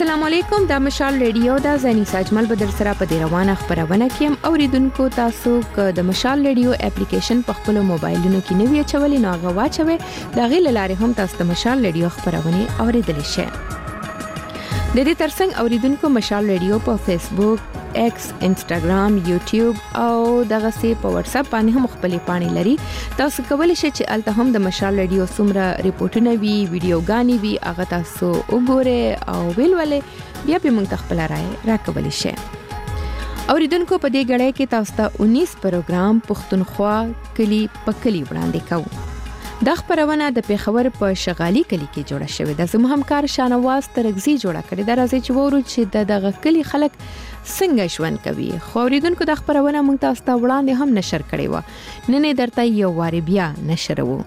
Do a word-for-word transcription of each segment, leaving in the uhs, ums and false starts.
السلام علیکم، د مشال ریډیو د زنیسا اجمل بدر سره په دې روانه خبرونه کې اوریدونکو تاسو ک د مشال ریډیو اپلیکیشن په خپل موبایلونو کې نوی چولې نو هغه واچوي د غیل لارې هم تاسو د مشال ریډیو خبرونه اوریدل شئ. د دې ترڅنګ اوریدونکو مشال ریډیو په فیسبوک، ایکس، انسټاګرام، یوټیوب او دغه سي په واتس اپ باندې هم خپلې پاڼې لري. تاسو کولی شئ چې الته هم د مشال ریډیو سمره ریپورتونه وی، ویډیوګانې وی، هغه تاسو وګورئ او ویلولې بیا به موږ خپل راي راکولی شئ. اوریدونکو په دې غړې کې تاسو ته انیس پروګرام پښتونخوا کلی پکلی وړاندې کوو. د خبرونه د پیښور په شغالي کلی کې جوړه شوې ده. زموږ همکار شانواز ترغزي جوړه کړې ده. راځي چې وورو چې د دغه کلی خلک څنګه ژوند کوي. خو اوریدونکو د خبرونه موږ تاسو ته وړاندې هم نشر کړې و. نن یې درته یو واری بیا نشروو.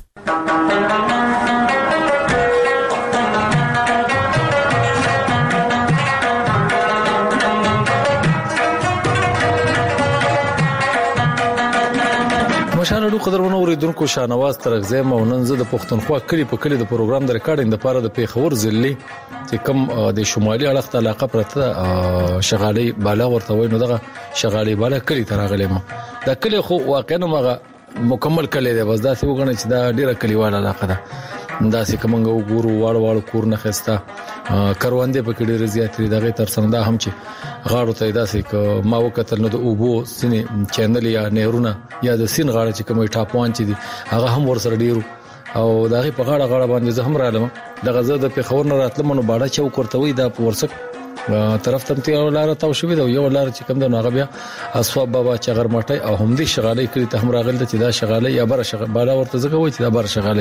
مشاهده قدرمنو اوریدونکو شانواز ترغزي مونن زه د پښتونخوا کلی په کلی د پروګرام د ریکارډینګ لپاره د پیښور ضلع چې کوم د شمالي اړخ ته علاقه پرته شغالي بالا ورته وای نو دغه شغالي بالا کلی ترغلې ما دا کلی خو واقعا مغه مکمل کلی دی. بس دا څه وګڼئ چې دا ډیره کلیواله علاقه ده. دا چې کومه وګورو واړ واړ کور نه خسته کاروانده په کې ډیره زیات دي. دغه ترڅنګ دا هم چې غاړو ته داسې ک ما وکتل نو د اوبو سینې چینل یا نهرونه یا د سین غاړه چې کومه ټاپوان چې دي هغه هم ورسره ډیرو او دغه په غاړه غاړه باندې زه هم رالم. دغه زه د پیښور نه راتلم نو باډه چوک ورته وي دا ورسک طرف ته ته لار تاو شوې دا یو لار چې کوم د نوغه بیا اسواب بابا چغر مټي او هم دي شغالي کړی ته هم راغل چې دا شغالي یا بر شغال بالا ورته زګه وای چې دا بر شغالي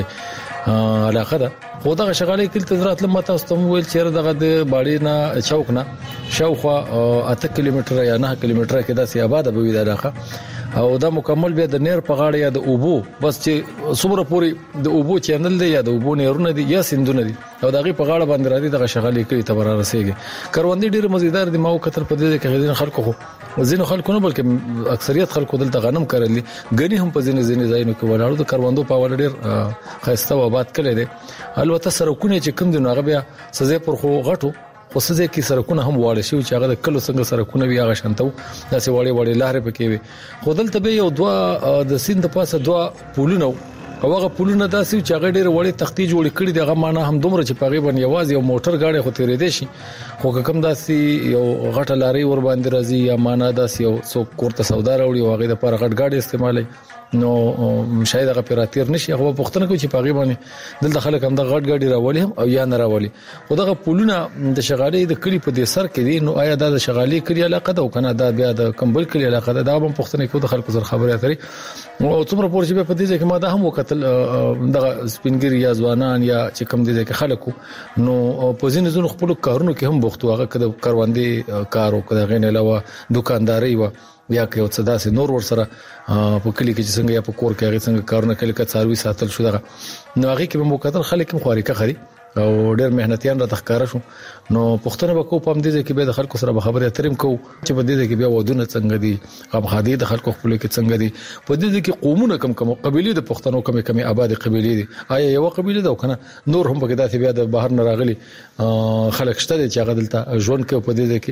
علاقه ده. خو دا شغالي کړی ته راتلم ماته استم ویل چې دغه د باډي نه چوک نه شاوخوا اته کیلومتر یا نه کیلومتر کې دا سی آباد به وي دا علاقه او دا مکمل بیا د نیر په غاړه یا د اوبو بس چې صبره پوری د اوبو چینل دی یا د اوبو نهرونه دي یا سندونه دي او دغه په غاړه باندې را دي دغه شغالي کړی ته برابر رسیږي. کاروندې ډیر مزیدار دي. ما وکتل په دې کې غوښنه خلکو خو زینو خلکو نه بلکې اکثریت خلکو دلته غنم کړل غني هم په ځینې ځینې ځایونو کې ولاړو د کاروندو په ول ډیر خاصه و آباد کړي دي. البته سرکونه چې کوم دي نو هغه بیا سزا پر خو غټو خو سزا کې سرکونه هم واړه شي چې هغه د کلو څنګه سرکونه وی هغه شانتو داسې وړي وړي لارې پکې وي. خو دلته به یو دوا د سیند په پاسه دوا پولونه او هغه پولونه داسې چې هغه ډېر وړي تختی جوړ کړي دغه معنا هم دومره چې پاغي باندې आवाज یو موټر گاډي خو تیرې دي شي خو کوم داسې یو غټه لاري ور باندې راځي یا معنا داسې یو څو کوړه سودا راوړي او هغه د پر غټ گاډي استعمالي نو شاید هغه پیراتیر نشي. هغه پښتنه کوي چې پاغي باندې دلته خلک هم د غټ گاډي راولي هم او یا نه راولي. خو دغه پولونه د شغالي د کلی په دې سر کې دي نو آیا دا د شغالي کلی علاقه ده او کنه دا بیا د کمبل کلی علاقه ده. دا هم پښتنه کوي د خلکو سره خبرې اترې او څومره پورې په دې ځکه ما دا هم وکتل دغه سپینګری یا ځوانان یا چې کم دي د خلکو نو په ځینې ځینو خپل کارونو کې هم بوختو هغه کده کاروندې کارو کده غین علاوه دکانداري و یا کې او څه داسې نور ور سره په کلی کې څنګه یا په کور کې هغه څنګه کارونه کوي کله څاروي ساتل شو دغه نو هغه کې به مقدر خلک هم خوري کا خري او ډېر مهنتيان را تخکاره شو. نو پښتنه وکاو پم دي چې به د خلکو سره خبرې اترم کو چې په دې کې بیا ودونه څنګه دي غم خادي د خلکو خپل کې څنګه دي په دې کې قومونه کم کم قبيله د پښتنو کم کم آباد قبيله دي آیا یو قبيله ده کنه نور هم په داسې بیا د بهر نه راغلي خلک شته چې هغه دلته ژوند کوي په دې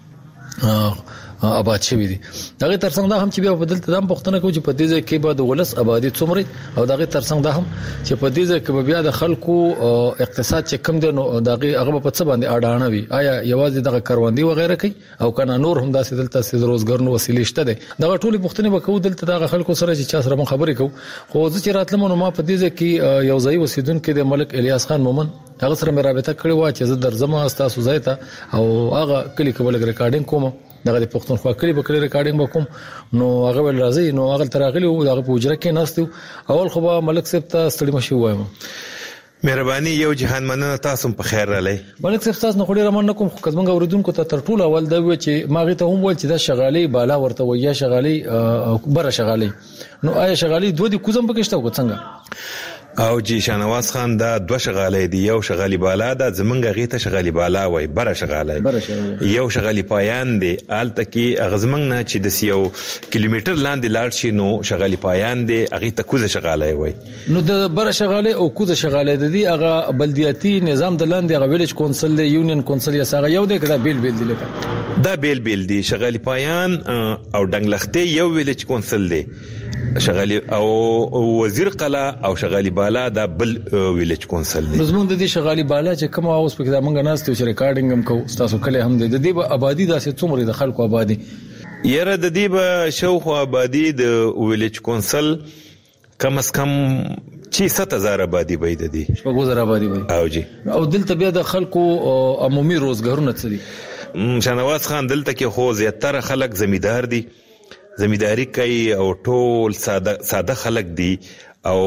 کې آباد شوی دي. دغه ترڅنګ دا هم چې بیا په دلته دام پښتنه کوي چې په دې ځای کې به د ولس آبادی څومره او دغه ترڅنګ دا هم چې په دې ځای کې بیا د خلکو اقتصاد چې کم دي نو دغه هغه په څه باندې اډانه وي آیا یوازې دغه کاروندي وغیرہ کوي او کنه نور هم داسې دلته د روزګار نو وسیلې شته دي. دغه ټولې پښتنه وکاو دلته دغه خلکو سره چې چا سره خبرې کوو خو ځکه چې راتلم نو ما په دې ځای کې یو ځای وسیدونکو د ملک الیاس خان مومن هغه سره مې رابطه کړې و چې زه درځم تاسو ځای ته او هغه کلی کول ریکارډینګ کوم دغه د پښتونخوا کلی به کلی ریکارډینګ وکوم نو هغه ول راځي نو هغه ترغلی او هغه په اجره کې ناستو اول خو به ملک صاحب ته ستړي مشي وایم. مهرباني یو جهان مننه تاسو په خیر را لې ملک صاحب تاسو نه خوري رمن کوم خو کزمنګ اوریدونکو ته تر ټولو اول دا و چې ماغه ته هم ول چې دا شغالي بالا ورته ویا شغالي بره شغالي نو آیا شغالي دوه دي کوزم پکښته وڅنګه او جی شانواز خان دا دوه شغالې دي، یو شغالي بالا دا زمونږ غیته شغالي بالا وای بره شغالې، یو شغالي پایان دی الته کې غزمنګ نه چې د یو کیلومتر لاندې لاړ شي نو شغالي پایان دی هغه ته کوزه شغالې وای. نو د بره شغالې او کوزه شغالې د دې هغه بلدیاتي نظام د لاندې هغه ویلج کونسل دی، یونین کونسل یا هغه یو دی کدا بیل بیل دی لکه دا بیل بیل دی. شغالي پایان او ډنګلختې یو ویلج کونسل دی، شغالي او وزیر قلا او شغالي بالا دا بل ویلج کونسل دی. زموږ د دې شغالي بالا چې کوم اوس په کې موږ ناست چې ریکارډینګ هم کوو تاسو کله هم د دې به آبادی داسې څومره د خلکو آبادی یره د دې به شاوخوا آبادی د ویلج کونسل کم از کم چې سات هزار آبادی به د دې شپږ زره آبادی به او جی. او دلته بیا د خلکو عمومي روزګارونه څه دي؟ شانواز خان دلته کې خو زیاتره خلک زمیدار دي، زمیداری کوي او ټول ساده ساده خلک دي او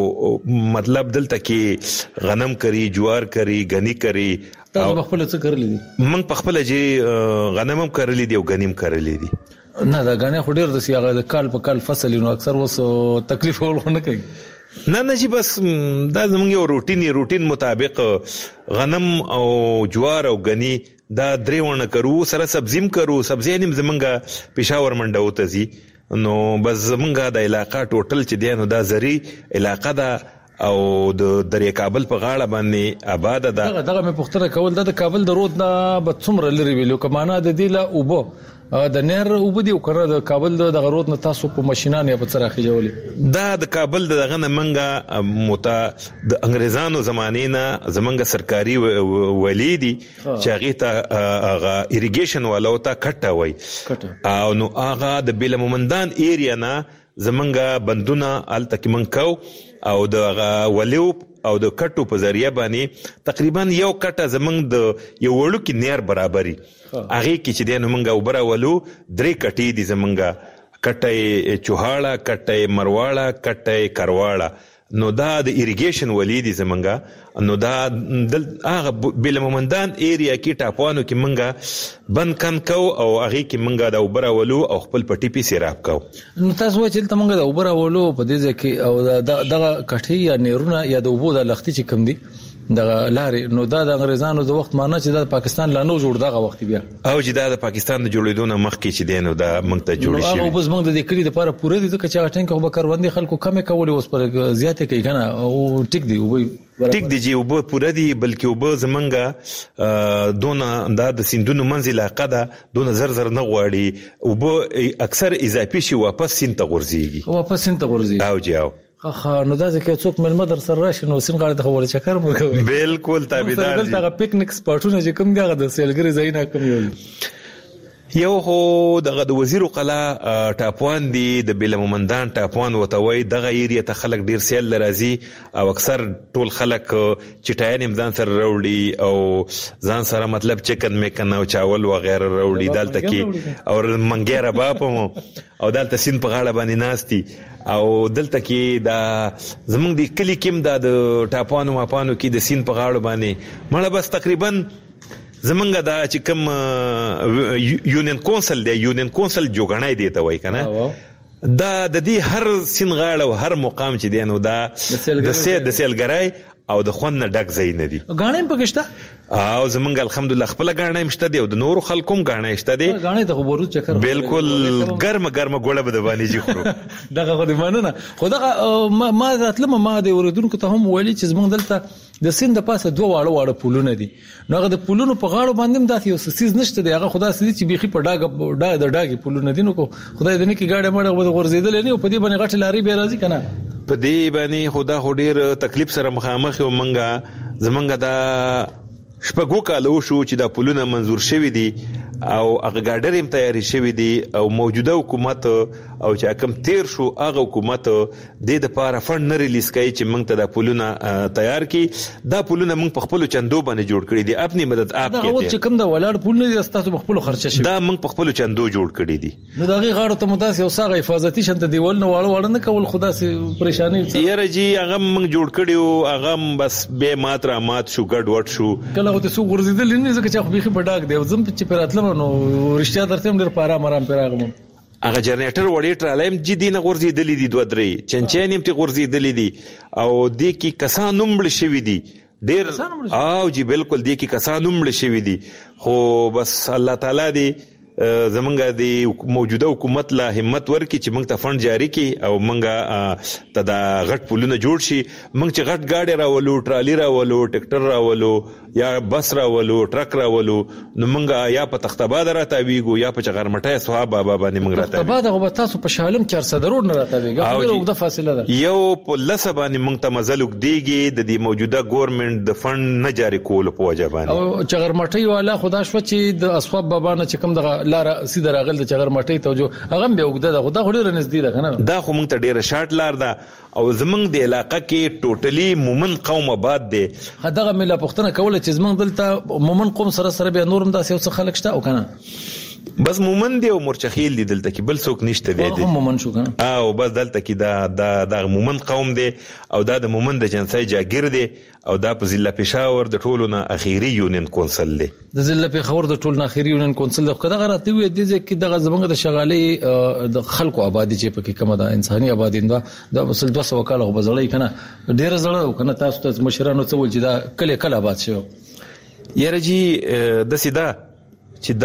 مطلب دلته کې غنم کری، جوار کری، غنی کری. تاسو په خپل څه کړل دي؟ من په خپل چې غنم هم کړل دي او غنیم کړل دي. نه دا غنه خو ډیر د سیاغه د کال په کال فصل نو اکثر وس تکلیف ورغونه کوي. نه نه جی بس دا زموږ یو روټین روټین مطابق غنم او جوار او غنی دا درېونه کرو، سره سبزیم کرو، سبزی نیم زمونږه پېښور منډه وته زی نو بس زمونږه د علاقې ټوټل چې دی نو دا زری علاقې دا او د درې کابل په غاړه باندې آباد ده. دغه دغه مې پوښتنه کول د کابل د رود نه به څومره لري ویلو کمانه د دې لا اوبو د نهر اوبو دی او کنه د کابل د رود نه تاسو په ماشينان یا په څراخي جوړي دا د کابل دغه نه منګه متا د انګريزانو زمانه نه زمونږه سرکاري ولی دي چې هغه ته هغه اریګیشن والو ته کټه وای او نو هغه د بیل مومندان ایریا نه زمونږه بندونه ال تک منکو او د ولیو او د کټو په ذریعہ باندې تقریبا یو کټه زمنګ د یو وړو کې نیر برابرۍ هغه کې چې دنه منګه وبره ولو درې کټې دي زمنګه کټه چوهاړه، کټه مرواړه، کټه کرواړه. نو دا د اریګیشن ولیدي زمنګا نو دا د هغه بل مومندان ایریا کې ټاپوانو کې منګه بند کن کو او هغه کې منګه د وبره ولو او خپل پټي پی سیراب کو. نو تاسو چې ته منګه د وبره ولو په دې ځکه او دغه کټي یا نیرونه یا د وبو د لختي چې کم دي دغه لارې نو دا د انګريزانو د وخت معنی چې د پاکستان لا نو جوړ دغه وخت بیا او چې دا د پاکستان د جوړېدو نه مخکې چې دینو دا موږ ته جوړ شي. او بس موږ د دې کلی لپاره پوره دي ځکه چې هغه ټینګ خو به کاروندې خلکو کمې کولې اوس پر زیاتې کوي کنه او ټیک دی او ټیک دی چې وب پوره دي بلکې وب زمنګا دونه دا د سیندونو منځ علاقه ده دونه زر زر نه غواړي وب اکثر اضافي شي واپس سیند ته غورځيږي واپس سیند ته غورځي او جاو خا نو دا ځکه څوک ملمه در سره راشي نو سین غاړه ته خبره چکر مو کوي. بالکل تابعدار دي. دغه پکنیک سپاټونه چې کوم دغه د سیلګری ځایونه کوم یو یو هو دغه د وزیر قلا ټاپوان دي د بیل مومندان ټاپوان وتوي دغه ایریا ته خلک ډیر سیل لرازي او اکثر ټول خلک چټاین امزان سره وروړي او ځان سره مطلب چکن میکن او چاول و غیره وروړي دالته کې او منګیره باپم او دالته سین په غاړه باندې ناشتي او دلته کې دا زمونږ د کلی کې دا د ټاپوانو ماپانو کې د سین په غاړه باندې مړه بس تقریبا زمونږ دا چې کوم یونین کونسل دی یونین کونسل جوړنای دی ته وای کنه دا د دې هر سین غاړه او هر مقام چې دی نو دا د سید د سیلګرای او د خون نه ډک زین دي غاڼې پکشته او زمونږ الحمدلله خپل غاڼې مشته دی او د نور خلکوم غاڼې شته دی. غاڼې ته خبرو چکر بالکل ګرم ګرم ګوله به د باندې جی خورو دغه خو دې ماننه خو دغه ما راتلم ما د اوریدونکو ته هم ویلي چې زمونږ دلته د سیند پاسه دوه واړه واړه پولونه دي نو هغه د پولونو په غاړو باندې داسې یو سیز نشته دی هغه خدا سړي چې بيخي په ډاګه ډا د ډاګي پولونه دي نو خدای دې نه کې گاډه مړه به غورځیدل نه په دې باندې غټ لاري به راځي کنه په دې باندې خدا هډیر تکلیف سره مخامخ او منګه زمونږ دا شپږو کالو شو چې دا پولونه منزور شوي دي او هغه ګاډر هم تیاری شوي دي او موجوده حکومت او چې کوم تیر شو هغه حکومت د د پاره فند نه ریلیز کوي چې موږ ته دا پولونه تیار کړي دا پولونه موږ په خپل چندو باندې جوړ کړي دي خپل مدد اپ کې دا چې کوم دا ولاړ پول نه تاسو په خپل خرچه شي دا موږ په خپل چندو جوړ کړي دي نو دا غي غاړو ته متاسي او ساغه حفاظتي شنت دیول نه واړه واړه نه کول خدا سي پریشانی یاره جی هغه موږ جوړ کړیو هغه بس به ماترا مات شو ګډ وټ شو کله ته سو ورزیدل نه ځکه چې خو بيخي بډاک دی زم چې پراتلم نو رښتیا درته ډېر پاره مرام پیراغم هغه جنریټر وړې ټرالیم جدي نه غورځېدلې دي دوه درې چنچین هم ته غورځېدلې دي او دې کې کسان نومړ شوي دي ډېر او جی بالکل دې کې کسان نومړ شوي دي خو بس الله تعالی دې زمونږ د موجوده حکومت لا همت ورکړي چې موږ ته فند جاری کړي او موږ ته دا غټ پلونه جوړ شي موږ چې غټ گاډي راولو ټرالي راولو ټریکټر راولو یا بس راولو ټرک راولو نو موږ یا په تختباد راتاویږو یا په چغرمټه صحاب بابا باندې موږ راتاویږو تختباد هغه تاسو په شالم چهار سوه روډ نه راتاویږي خو وګړه فاصله ده یو په لسه باندې موږ ته مزلوک دیږي د دې موجوده ګورنمنت د فند نه جاری کول په وجه باندې او چغرمټي والا خدا شو چې د اصحاب بابا نه چې کوم دغه لار سیده راغل د چغرمټي توجه هغه به وګړه ده خدا خو ډیر نږدې ده کنه دا خو موږ ته ډیره شارټ لار ده او زمونږ د علاقې کې ټوټلی مومن قوم آباد دي هغه مله پښتنه کوله چې زمونږ دلته مومن قوم سره سره به نورم داسې یو څه خلک شته او کنه بس مومن دی او مرچخیل دی دلته کې بل څوک نشته دی هم مومن شو کنه او بس دلته کې دا دا د مومن قوم دی او دا د مومن د جنسي جاګیر دی او دا په ضلع پېښور د ټولو نه اخیری یونین کونسل دی د ضلع پېښور د ټولو نه اخیری یونین کونسل د خدای غراته وي د دې کې دغه زمونږ د شغالي د خلکو آبادی چې پکې کومه ده انساني آبادی دا د وسل دوه سوه کال غوځړی کنه ډیر زړه کنه تاسو ته مشرانو څه ول چې دا کله کله آباد شو یاره جی د سیدا چې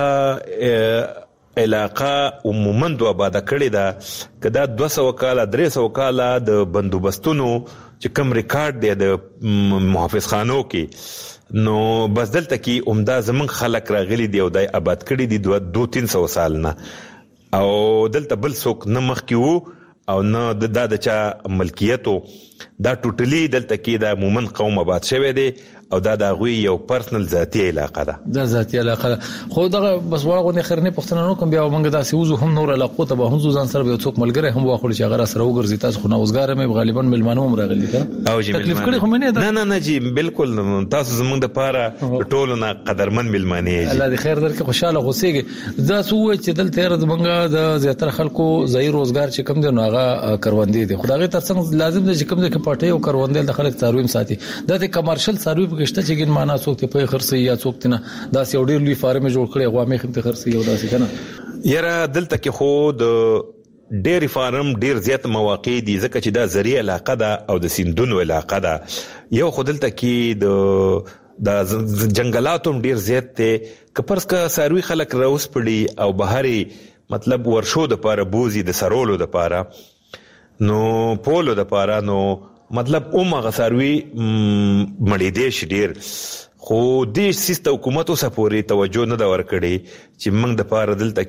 دا علاقه عموما د آباد کړي دا کدا دوه سوه کال درې سوه کال د بندوبستونو چې کوم ریکارډ دی د محافظ خانو کې نو بس دلته کې عمده زمون خلک راغلي دی او د آباد کړي دي دوه دوه تین سوه سال نه او دلته بل څوک نه مخ کې وو او نه د د چا ملکیتو دا ټوټلی دلته کې د مومن قوم آباد شوی دی او دا د غوی یو پرسنل ذاتی علاقه ده دا ذاتی علاقه ده خو دغه بس واغو نه خرنه پښتنه نو کوم بیا موږ داسې وزو هم نور علاقو ته به هم ځان سره به څوک ملګری هم واخل چې هغه سره وګرځي تاسو خو نه اوسګار مې غالبا ملمانو هم راغلي ته او جی تکلیف کړی خو مې نه نه نه جی بالکل تاسو زموږ د پاره ټولو نه قدرمن ملمانه جی الله دې خیر درکې خوشاله غوسېږي دا سو چې دلته رد موږ د زیاتره خلکو ځای روزګار چې کم دي نو هغه کروندې دي خدای ترڅنګ لازم دي چې کم دي کې پټي او کروندې د خلک څاروي ساتي دا د کمرشل څاروي پکشته چې ګن معنا څوک ته په خرڅي یا څوک ته دا سې وړي لوی فارم جوړ کړي غوامې خمته خرڅي یو داسې کنه یاره دلته کې خو د ډېری فارم ډېر زیات مواقع دي ځکه چې دا ذریعہ علاقه ده او د سیندونو علاقه ده یو خو دلته کې د د جنگلاتو ډېر زیات ته کپرس کا ساروي خلک راوس پړي او بهاري مطلب ورشو د پاره بوزي د سرولو د پاره نو پولو د پاره نو مطلب اومه غساروي مړې دې شډیر خو دې سیستم حکومت اوسه پوری توجه نه دا ورکړي چې موږ د پاره دلته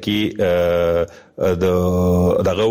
کې د دغه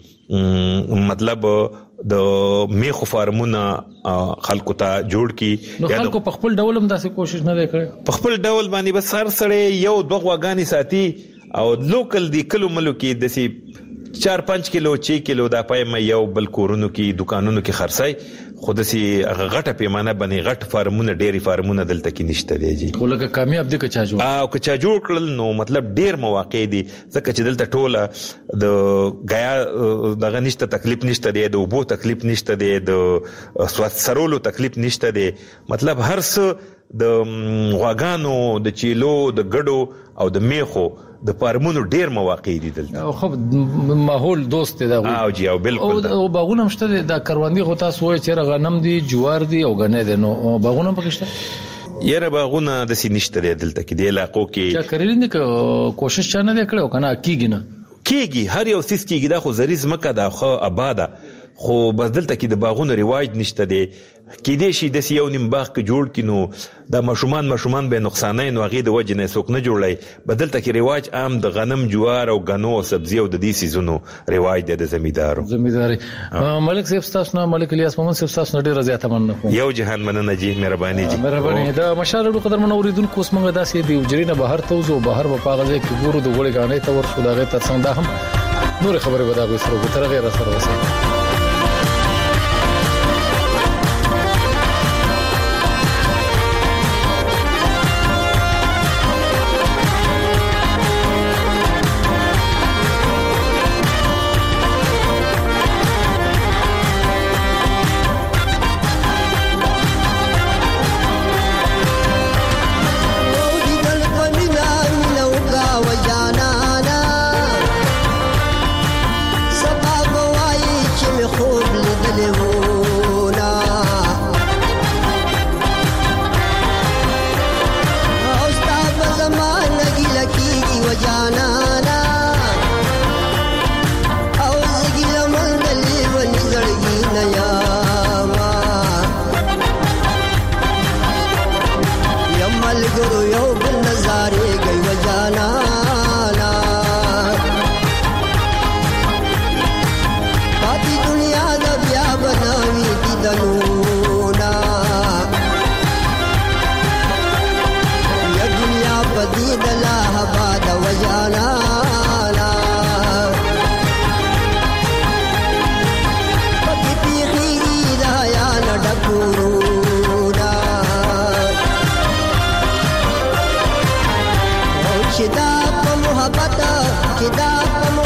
کې مطلب د میخو فارمونه خلکو ته جوړ کی یا خلکو په خپل ډول هم داسې کوشش نه وکړي په خپل ډول باندې بس سر سره یو دوه غواګانی ساتي او لوکل دی کلو ملو کې دسي چار پنځ کیلو چھ کیلو دا پایم یو بل کورونو کې دکانونو کې خرڅای خود سي غټه پیمانه باندې غټ فارمونه ډيري فارمونه دلته کې نشته دی جی ولکه کامیاب دي که چا جوړ او که چا جوړ کړل نو مطلب ډیر مواقع دي ځکه چې دلته ټوله د غیا دغه نشته تکلیف نشته دی د وبو تکلیف نشته دی د سواد سرولو تکلیف نشته دی مطلب هر څه د غواګانو د چیلو د ګډو او د میخو د فارمونو ډیر مواقع دي دلته خو ماحول دوست دی دا او جی او بالکل او باغونه مشته د کروندې غو تاسو وای چې غنم دي جوار دي او غنه دي نو باغونه پکشته یره باغونه د سینشته دلته کې د علاقو کې چا کړل نه کوشش چانه وکړو کنه کیږي نه کیږي هر یو سیس کیږي دا خو زریز مکه دا خو آباده خو بس دلته کې د باغونو رواج نشته دی کې دې شي د یو نیم باغ کې جوړ کینو د مشومان مشومان به نقصانای نو غي د وجه نه څوک نه جوړلای بدلته کې رواج عام د غنم جوار او غنو او سبزی او د دې سيزونو رواج دی د زمیدارو زمیداري ملک صاحب تاسو نه ملک الیاس محمد صاحب تاسو نه ډیر زیاته مننه کوم یو جهان مننه جی مهرباني جی مهرباني دا مشالو قدر منوریدونکو اوس موږ داسې دی وجرینه بهر ته وزو بهر په پاغه کې ګورو د غوړې غانې ته ورسو دا غي ترڅنګ دا هم نور خبره ودا غوي سره تر غیر سره وسه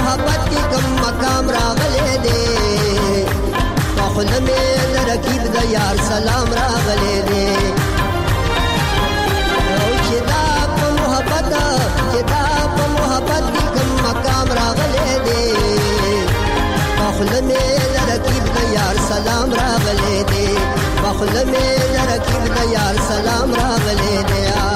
محبت کی کم مقام راغلے دے خود میں رکیب دا یار سلام راغلے دے چدا پا محبت چدا پا محبت کی کم مقام راغلے دے خود میں رکیب دا یار سلام راغلے دے خود میں رکیب دا یار سلام راغلے دے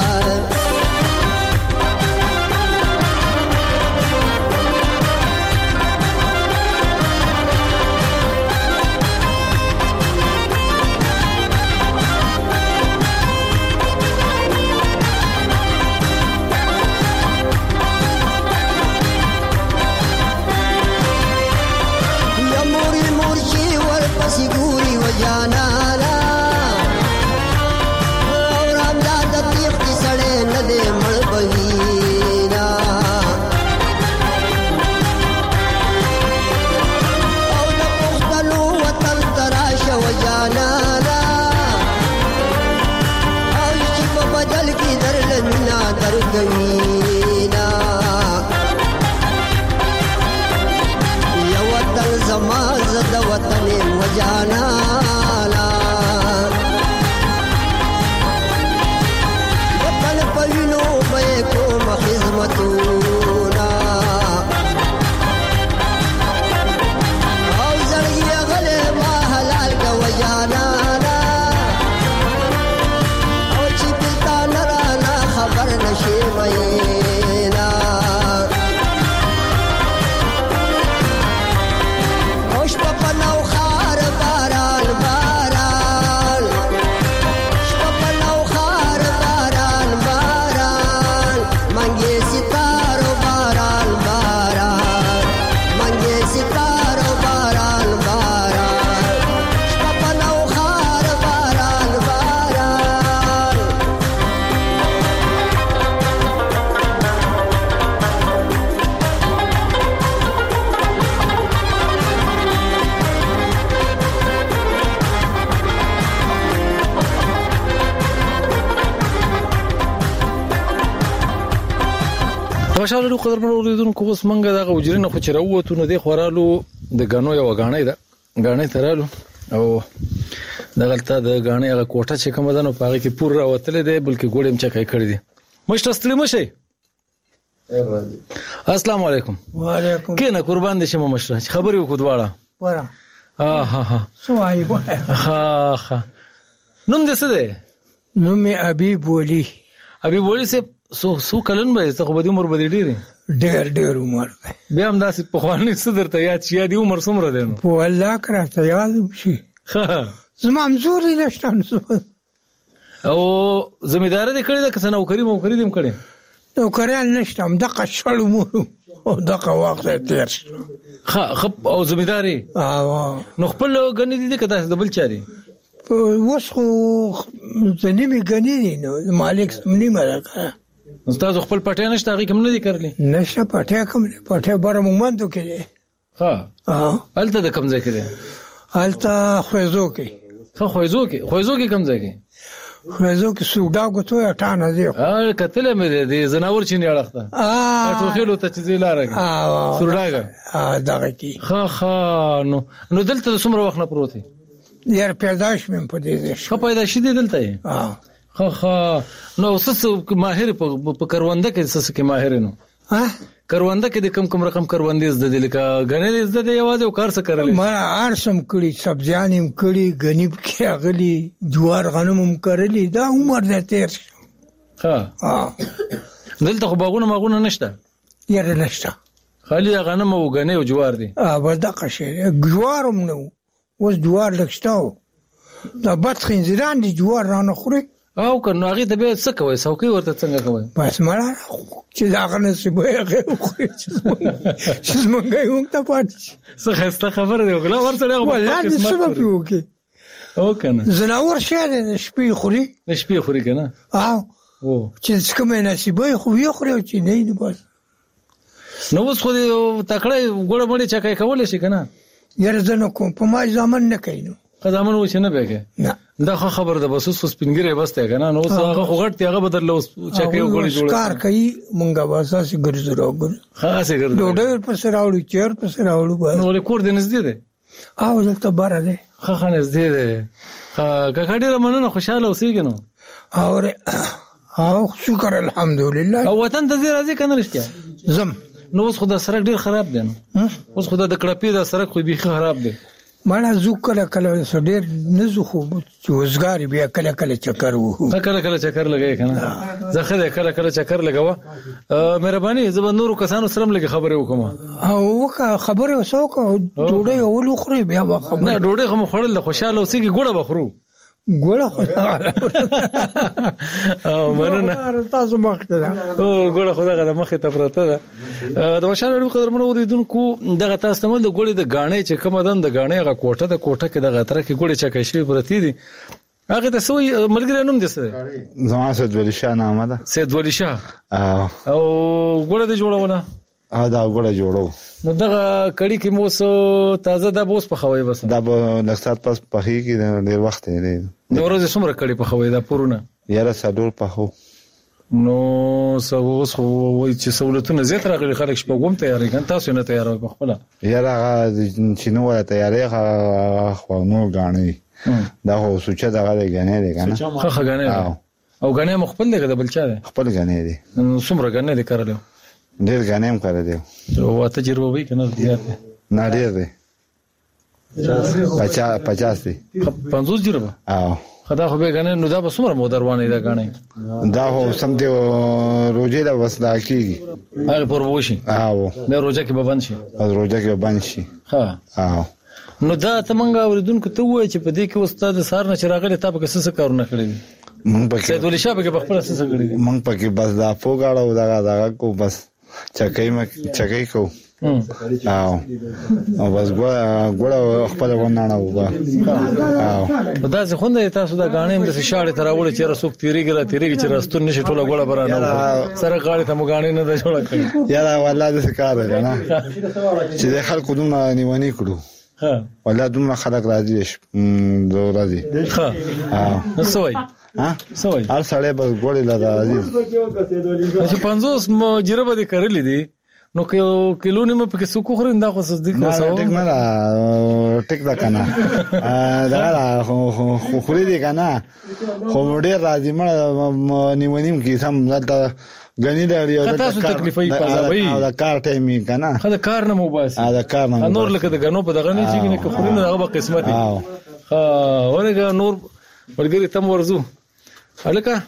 سیګوري و جانانا اور امداد تیخ کی سړې نه دې مړ بهینا او د پښتنو وطن تراشه و جانانا او چې په بدل کې درلنا درګوینا یو وطن زما زد وطن وجانانا وطن پوینو بے کوم خدمتونا او زړګي غلې ما حلال کا وجانانا او چې پتا نرانا خبر نشي وینا اوش په نو خار باران باران شپه نو خار باران باران منګي ستارو باران باران منګي ستارو باران باران شپه نو خار باران باران ماشاءالله قدر پر اوریدونکو اوس منګه دغه وجرینه خو چروته نو د خورالو د غانو یو غانې ده غانې ترالو او دغلته د غانې هغه کوټه چې کوم ده نو پاره کې پور راوتل دي بلکې ګوډم چکای کړی دي مشت استلی مشه السلام علیکم وعلیکم کینه قربان دي شمه مشره خبري وکړه دواړه ورا ها ها ها سوای ها ها نوم دې څه ده نوم می حبیب ولی حبیب ولی سه سو سو کلن به څه خو به عمر به ډیر ډیر ډیر عمر بیا هم داسې په خوانې صدر ته یاد شي دی عمر څومره دی نو په الله کرته یاد شي ها زما مزوري نشته او زمیدار دې کړی دا که څنګه نوکری مو کړی دیم کړی نوکریان نشته هم دغه شړ مو او دغه وخت تیر ها خب او زمیداری او نو خپل غنی دي کدا د بل چاري وس خو ځنیمه غنی دي نو مالک سمنی مرکه استاد خپل پټه نشته هغه کوم نه دي کړلی نشه پټه کوم پټه بار مومندو کې ها ها الته د کوم ځای کې الته خوځو کې ها خوځو کې خوځو کې کوم ځای کې خوځو کې سوډا غوتو اټانه دی ا کتل مې دي زناور چینه اړخته ا ټوخېلو ته چې زیلاره ا سوډاګه ا دغه کې ها ها نو نو دلته څومره وخت نه پروتي یار پیدائش مې په دې ځای خو پیدا شې دلته ها ها ها نو سس ماهر په کرونده کې سس کې ماهر نو ها کرونده کې د کم کم رقم کروندې زده دي لکه غنې زده دی یوازې کار څه کړل ما ارسم کړی سبزیانم کړی غنیب کې اغلی جوار غنمم کړلی دا عمر دې تیر ها ها دلته خو باغونه ماغونه نشته یاره نشته خالي غنم او غنې او جوار دي ا ودا قشه جوارم نو وس جوار لښتاو دا بد خنزیران دي جوار رانه خوري او کنه هغه ته به څه کوي څوکي ورته څنګه کوي بس مړه چې دا غنه سی به هغه خوري چې مونږه یو ته پات څه خسته خبره دی غلا ورسره ولا دې سبب یو کې او کنه زناور شه شپې خوري شپې خوري کنه او او چې څکه نصیبه خو یو خوري چې نه دی بس نو اوس خو دې تکړه ګوړه مړي چکای کولای شي کنه یاره زنه کوم په ما ځامن نه کینو خدامن و چې نه بګه نه دا خبر ده بس اوس سپینګری بس ته کنه نو اوس هغه غټ هغه بدل اوس چکه وګړي جوړ کار کوي مونږه واسه ګرځو راوګر ها سه ګرځو ډوډۍ پر سره راوړو چیر پر سره راوړو نو له کور دې نږدې ده او دلته بار ده ها ها نږدې ده ها کډیر مننه خوشاله اوسېږي نو اور او شکر الحمدلله او وطن ته زیرا ځي کنه رښتیا زم نو اوس خدای سره ډیر خراب دی نو اوس خدای د کړپی د سره خو به خراب دی مانا زو کله کله سډیر نزو خو چوزګاری بیا کله کله چکر وو کله کله چکر لګای کنه زه خله کله کله چکر لګاوه مهرباني زه نورو کسانو سره لګي خبرې وکم او خبرې وسوکه ډوډۍ اول خوري بیا خبره نه ډوډۍ هم خورل خوشاله اوسېږي ګوړه بخرو ګوړه خو او مننه تاسو مخته ده او ګوړه خدای غره مخه ته پراته ده د وشاله قدر منو ودیدونکو دغه تاسو ته مل د ګوړې د غاڼې چې کوم دن د غاڼې غا کوټه د کوټه کې دغه تر کې ګوړې چکه شي پرتی دي هغه ته سوې ملګری نوم دي څه زما سید ولی شاه نامه ده سید ولی شاه او ګوړه دې جوړونه ا دا ګوړه جوړو نو دغه کړي کې مو تازه د بوس په خوي بس دا به لکسات پس په هي کې ډیر وخت دی نو ورځ څومره کړي په خوي دا پورونه یاره سادور په هو نو سوس خو وای چې سہولتونه زیات راغلي خلک شپږم تیارې کړي تاسو نه تیارو په خپل یاره چې نو ولا تیارې خو نو غاڼې دا هو سوچا دا غاړي غنې دي کنه خو غاڼې او غاڼې مخبل دي د بلچا دي خپل غاڼې دي نو څومره غاڼې دي کارلو ډیر غاڼې هم کړې دي او تجربه وی کنه زیات نه ډیر دي پچاس پچاس دي پنځوس جربه او خدا خو به غاڼې نو دا به څومره مو دروانې دا غاڼې دا هو سم دی روزه دا وسدا کیږي هغه پر وشي او دا روزه کې به بند شي روزه کې بند شي ها او نو دا ته مونږ اوریدونکو ته وای چې په دې کې استاد سار نه چراغله تاسو کې څه کارونه کړی مونږ پکې سید ولی شاه په خپل څه کړی مونږ پکې بس دا فوګاړو دا دا کو بس چکای ما چکای کو او او بس ګوړه خپل ونانه وبا او دا څه خوند تاسو دا غاڼې د شاړې تراوړ چې رسوک تیریږي را تیریږي چې راستون نشي ټوله ګوړه برانه سره غاړې ته مو غاڼې نه د جوړه کړی یاره والله د څه کار دی نه چې د خلکو دومره نیونی کړو ها والله دومره خلک راځي دوه راځي ها نو سوي ها سوي هر سړی بس ګوړې لا راځي چې پنځوس مو جربه دي کړلې دي نو کیلو نیمه په کې سکو خورین دا خو صدق نه ټیک نه دا ټیک دا کنه دا خو خوري دي کنه خو ډېر راځي مړ نیونیم کې سم دلته غنی دا یو د تاسو تکلیفي پزاوي دا کار ټایمي کنه خدای کار نه مو باسي دا کار نه نور لکه د غنو په دغه نه چې نه خورین هغه به قسمت ها ورګه نور ورګری تم ورزو الکه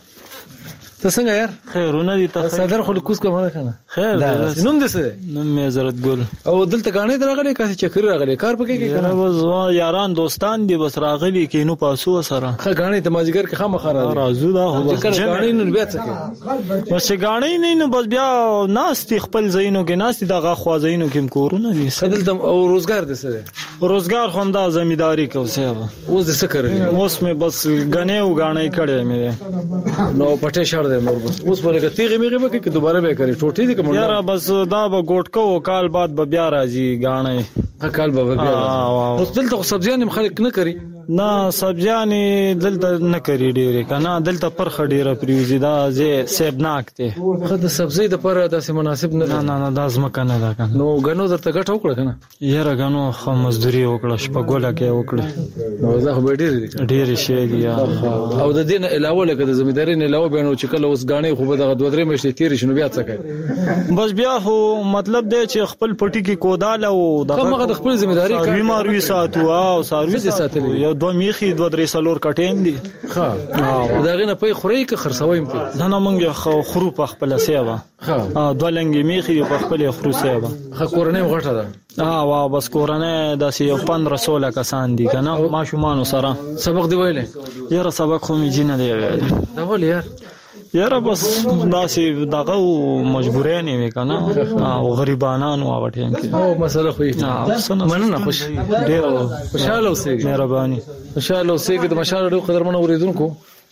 ته څنګه یار خیرونه دي تاسو صدر خو کوس کوم نه کنه خیر نوم دې څه نوم مې عزت ګل او دلته غاڼې درغلې کاسه چکر راغلې کار پکې کې کنه بس یاران دوستان دي بس راغلي کینو پاسو سره خه غاڼې ته ماجګر کې خامخا راځو دا هو بس غاڼې نو بیا څه کې بس غاڼې نه نو بس بیا ناس خپل زینو کې ناس دغه خوا زینو کې کورونه دي خدل او روزګار دې سره روزګار خو دا زمینداری کوسه اوس دې څه کوي اوس مې بس غنې او غاڼې کړې مې نو پټه شړ دې مور بس اوس ولګه تیغه میغه به کې دوباره به کوي ټوټې دې کوم یاره بس دا به ګوټکو کال بعد به بیا راځي غاڼې کال به بیا اوس دلته سبزیان خلک نه کوي نه سبزیان دلته نه کوي ډېر کنه دلته پر خډيره پریوزي دا زه سیبناک ته خو د سبزی د پر داسې مناسب نه نه نه دا زمکه نه ده کنه نو غنو درته ګټ وکړه کنه یاره غنو خو مزدوري وکړه شپګوله کې وکړه نو زه خو ډېر ډېر شي دي او د دین علاوه لکه د زمینداري نه علاوه بینو چې کله اوس غاڼې خو به دغه دوه درې مشته تیر شنو بیا څه کوي بس بیا هو مطلب دی چې خپل پټي کې کودال او دغه د خپل ذمہداري کوي بیماروي ساتو او سرویس ساتلې یو دوه میخي دوه درې سلور کټین دي ها داغه نه پي خوري کې خرڅوي مته نه نه مونږه خرو په خپل سیوا ها دوه لنګي میخي په خپل خرو سیوا خا کورنۍ غټه ده ها وا بس کورنۍ د سی پندرہ سولہ کسان دي کنه ما شومان سره سبق دی ویلې یاره سبق خو می جن دی ویل دا ولې یار یاره بس داسې دغه مجبورې نه وي کنه او غریبانو او ټیم کې او مسله خو یې مننه خوش ډیر خوشاله اوسئ مهرباني خوشاله اوسئ د مشال ډېر قدرمن اوریدونکو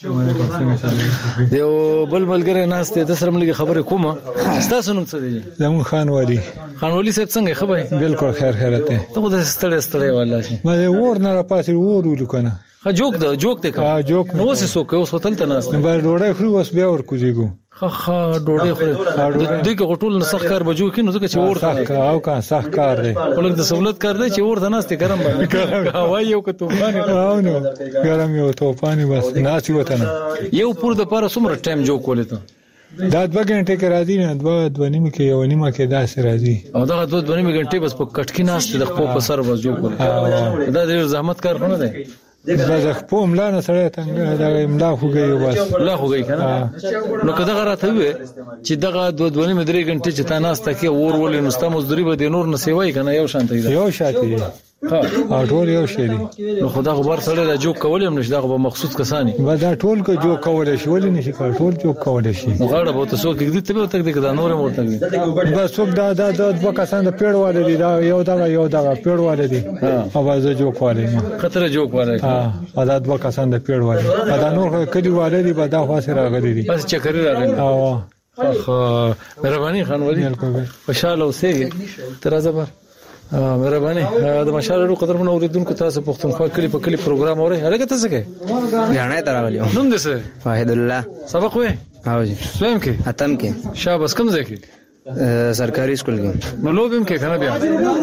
دیو بل ملګری ناس ته د سره ملګری خبره کومه تاسو نوم څه دی زمون خان ولی خان ولی صاحب څنګه خبره بالکل خیر خیرته ته خو د ستړي ستړي والله شي ما ور نه پاتې ور ولکنه ها جوک ده جوک ده ها جوک نو څه سو کوي اوس هوتل ته ناس نه بار ډوډۍ خوري اوس بیا ور کوزيګو خا خا ډوډۍ خوري دغه غټول نسخ کار بجو کې نو ځکه چې ورته او کا صح کار دی ولګ د سہولت کار دی چې ورته ناس ته ګرم باندې هوا یو که طوفان او نو ګرم یو طوفان بس ناس وته نه یو پور د پاره څومره ټایم جو کولې ته دا دوه غنټې کې راځي نه دوه دوه نیمه کې یو نیمه کې داسې راځي او دا دوه دوه نیمه غنټې بس په کټکی ناس ته د خپل په سر وځو کول دا ډېر زحمت کار نه دی دا د خپل ملا نه سره څنګه دا ملا خوږي بس ملا خوږي کنه نو کدا غراته وي چې دغه دوه دوه نیمه درې غنټې چې تا ناس ته کې اور ولې نو ستاسو مزدوري به د نور نه سیوای کنه یو شانتي یو شانتي ها ټول یو شی دی نو خدا خبر سره د جوک کولم نشي دا به مخصوص کسانی با دا ټول کو جوک کول شي ولې نشي کول ټول جوک کول شي نو غاړه به تاسو کې دې ته به تک دې دا نور مرته دي بس څوک دا دا د دوه کسان د پیړ والے دي دا یو دا یو دا پیړ والے دي اواز جوک والے خطر جوک والے ها دا دوه کسان د پیړ والے دا نور کدي والے دي به دا خاصه راغلي دي بس چکرې راغلي او خو مهرباني خان ولی خوشاله اوسئ تر زبر مهرباني د مشال ورو قدر من اوریدونکو تاسو پښتونخوا کلی په کلی پروګرام اوري هغه تاسو کې غاڼه تراولې نوم دې څه واحد الله سبق وې او جی سویم کې اتم کې شاباس کوم ځای کې سرکاري سکول کې نو لوبم کې کنه بیا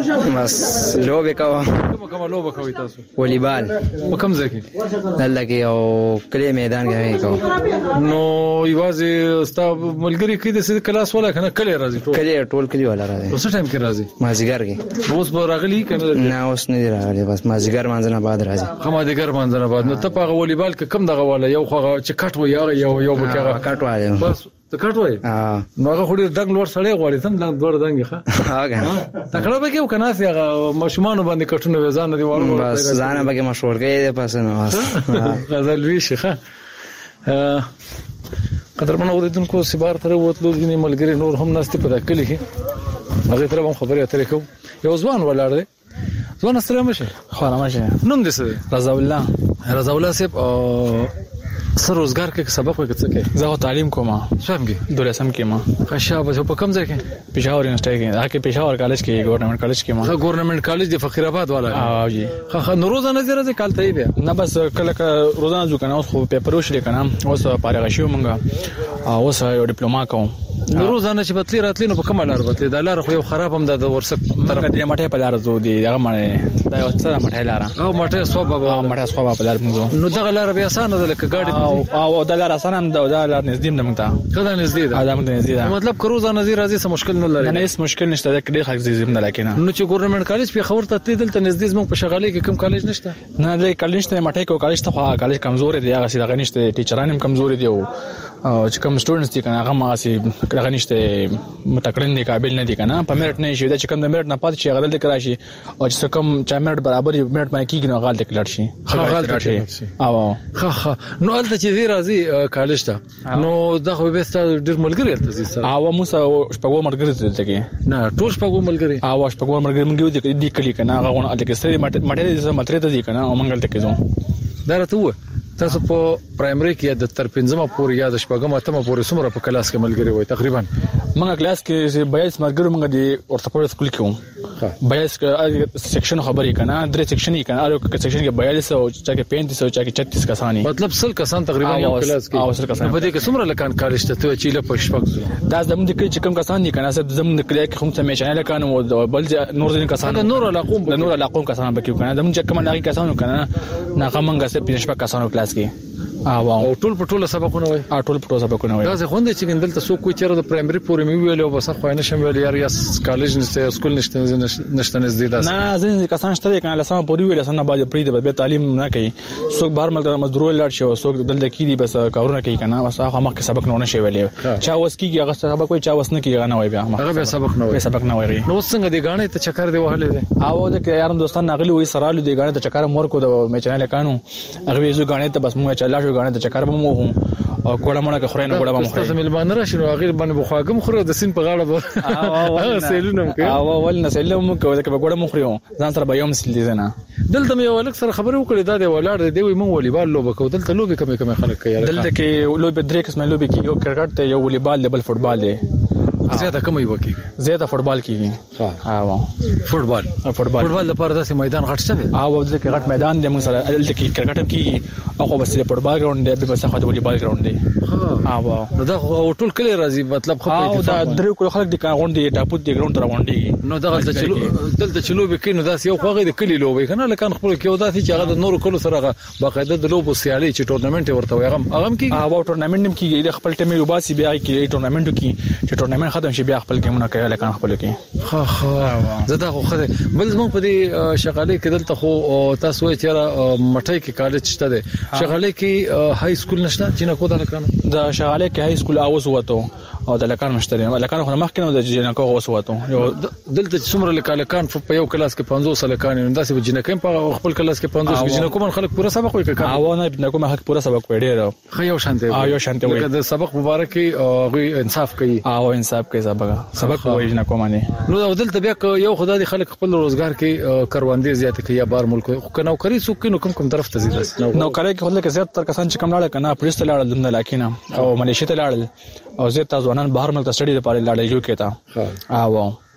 بس لوبه کا کوم کوم لوبه کوي تاسو والیبال په کوم ځای کې دلته کې او کلی میدان کې کو نو یوازې ستا ملګری کې د کلاس ولا کنه کلی راځي ټول کلی ټول کلی ولا راځي اوس ټایم کې راځي مازیګر کې اوس به راغلی کنه نه اوس نه راغلی بس مازیګر مانځنه بعد راځي مازیګر مانځنه بعد نو ته په والیبال کې کم دغه ولا یو خو چې کټ و یو یو یو به کېغه کټ وایي بس ته کټ وای نو هغه خوري دنګ لور سړی غواړي تم دنګ دوړ دنګ ښه هاګه تکړه به کې کنه سي هغه مشمانو باندې کټونه وزان دی ورو بس ځان به کې مشهور کې پس نه واس غزل وی شيخه قدر منو اوریدونکو سبار تر وتلو دي ملګری نور هم ناستي په دکلي کې هغه تر هم خبرې اترې کو یو ځوان ولاړ دی ځوان سره مشه خو نه مشه نوم دې څه رضا الله رضا الله صاحب سر روزګار کې سبق وکړ څه زه تعلیم کوم شوم کې دولسم کې ما خشابه په کوم ځای کې پېښور یونیورسيټي کې دا کې پېښور کالج کې ګورنمنت کالج کې ما ګورنمنت کالج د فقیر آباد والا او جی خا نو روزانه زیاده کال ته بیا نه بس کله روزانه ځو کنه اوس خو پیپر وشل کنه اوس فارغ شو مونږه اوس یو ډیپلوما کوم نو روزانه چې بتلی راتلی نو په کومه لار بتلی دا لار خو یو خراب هم د ورسک طرف دې مټه په لار زو دی هغه مړ دا یو څه مټه لار او مټه سوبه مټه سوبه په لار موږ نو دغه لار بیا اسانه ده لکه ګاډي او او د لار اسانه هم دا لار نږدې نه مونږ ته کله نږدې ده ادم نږدې ده مطلب که روزانه زی راځي څه مشکل نه لري نه هیڅ مشکل نشته دا کډې خلک زی زم نه لکه نو چې ګورنمنت کالج په خبر ته تدل ته نږدې زموږ په شغالي کې کوم کالج نشته نه دې کالج نشته مټه کو کالج ته خو کالج کمزور دی هغه سیده نشته ټیچران هم کمزور دي او چې کوم سټوډنټس دي کنه هغه ما سي هغه نشته متکړن دي قابل نه دي کنه په میرټ نه شي دا چې کوم د میرټ نه پات شي غلط لیک راشي او چې کوم چا میرټ برابر میرټ باندې کیږي نو غلط لیک شي غلط راشي او خا خا نو الته چې وی راځي کالج ته نو دا خو به ستاسو ډیر ملګری الته زی سره او مو سره شپږو ملګری ته کې نه ټول شپږو ملګری او شپږو ملګری موږ دي کلی کنه هغه غون الته کې سره مټه دې مټره ته دي کنه او منګل ته کې زو دا راته و تاسو په پرایمري کې د تر پنځمه پورې یا د شپږمه اتمه پورې څومره په کلاس کې ملګری وای تقریبا موږ کلاس کې بیاس ملګری موږ د اورتوپیډ سکول کې وو بیاس سیکشن خبرې کنه درې سیکشن یې کنه هر سیکشن کې بیاس او چا کې پینتیس او چا کې چتیس کسانی مطلب سل کسان تقریبا یو کلاس کې او سل کسان په دې کې څومره لکان کالج ته چې له پښپک دا زموږ د کې کوم کسان دي کنه زموږ د کې کوم څه میشنه لکان او بل نور ځین کسان د نور علاقو د نور علاقو کسان به کې کنه زموږ کوم علاقې کسانو کنه نه کومه څه پینشپک کسانو کلاس کې او ټول په ټوله سبقونه وای ټول په ټوله سبقونه وای دا څه خوند چې ګندل تاسو کوی چیرې د پرایمري پورې مې ویل او بس خو نه شم ویل یار یا کالج نشته سکول نشته نشته نزدې ده نه ځین کسان شته کنه لسمه پورې ویل سن بعد پرې د به تعلیم نه کوي څوک بهر ملګری مزدور لاړ شي او څوک دلته کې دي بس کارونه کوي کنه بس هغه مخکې سبق نه نشي ویلې چا وس کیږي هغه سبق کوي چا وس نه کیږي نه وای بیا هغه به سبق نه وای سبق نه وای نو څنګه دی غاڼه ته چکر دی وهلې دی او د یارم دوستان ناغلی وای سرالو دی غاڼه ته چکر مور کو د میچنه لکانو هغه یزو غاڼه ته بس موږ چلا شو غاڼه ته چکر به مو او کوړه مړه که خوري نه کوړه مو خوري تاسو ملمان راشي نو هغه باندې بخواګم خوري د سین په غاړه به هغه سیلونم کې او ول نه سیلوم کوي دا کوړه مو خوري ځان سره به یوم سیل دي نه دلته مې ولک سره خبرې وکړې دا دی ولاړ دی وي مونږ والیبال لوبه کو دلته لوبي کمې کمې خلک کوي دلته کې لوبي درې قسمه لوبي کې یو کرکټ ته یو والیبال دی بل فوټبال دی زیاته کومه یو کیږي زیاته فوټبال کیږي ها وا فوټبال فوټبال فوټبال لپاره داسې میدان غټ څه دی او د غټ میدان د موږ سره دلته کې کرکټ هم کیږي او بس د فوټبال ګراوند دی بس خو د والیبال ګراوند دی ها وا نو دا ټول کلی راځي مطلب خو او دا درې کول خلک د غونډې ټاپو د ګراوند تر غونډې نو دا دلته چلو دلته چلو به کینو داس یو خوغه د کلی لوبي کنه لکه خپل کې او داسې چې هغه د نور کلو سره باقاعده د لوبو سیالي چې ټورنمنت ورته وي هغه هغه کې او ټورنمنت هم کیږي د خپل ټیم یو باسي بیا کې ټورنمنت کې چې ټورنمنت ختم شي بیا خپل ګیمونه کوي لکه خپل کې ها ها زدا خو خره بل زموږ په دې شغالې کې دلته خو تاسو یې چې مټای کې کالج شته ده شغالې کې های سکول نشته چې نه کو دا لکان دا شغالې کې های سکول اوس وته او د لکان مشتري لکان خو مخکې نو د جنکو اوس وته دلته څومره لکان په یو کلاس کې پنځوس لکان نو داسې جنکم په خپل کلاس کې پنځوس جنکو من خلک پوره سبق وایي کړه او نه جنکو مخ پوره سبق وایي ډیر خو یو شانته یو شانته وایي د سبق مبارک او انصاف کوي او انصاف کوي سبق سبق وایي جنکو باندې نو دلته بیا یو خدای خلک خپل روزګار کې کاروندې زیات کوي یا بار ملک خو نوکری څوک نو کوم کوم طرف ته ځي نوکری کې خلک زیات تر کسان چې کم لاړ کنه پولیس ته لاړل د لاکینا او ملیشیا ته لاړل او زیات ځوانان بهر ملک ته سټډي لپاره لاړل یو کې تا او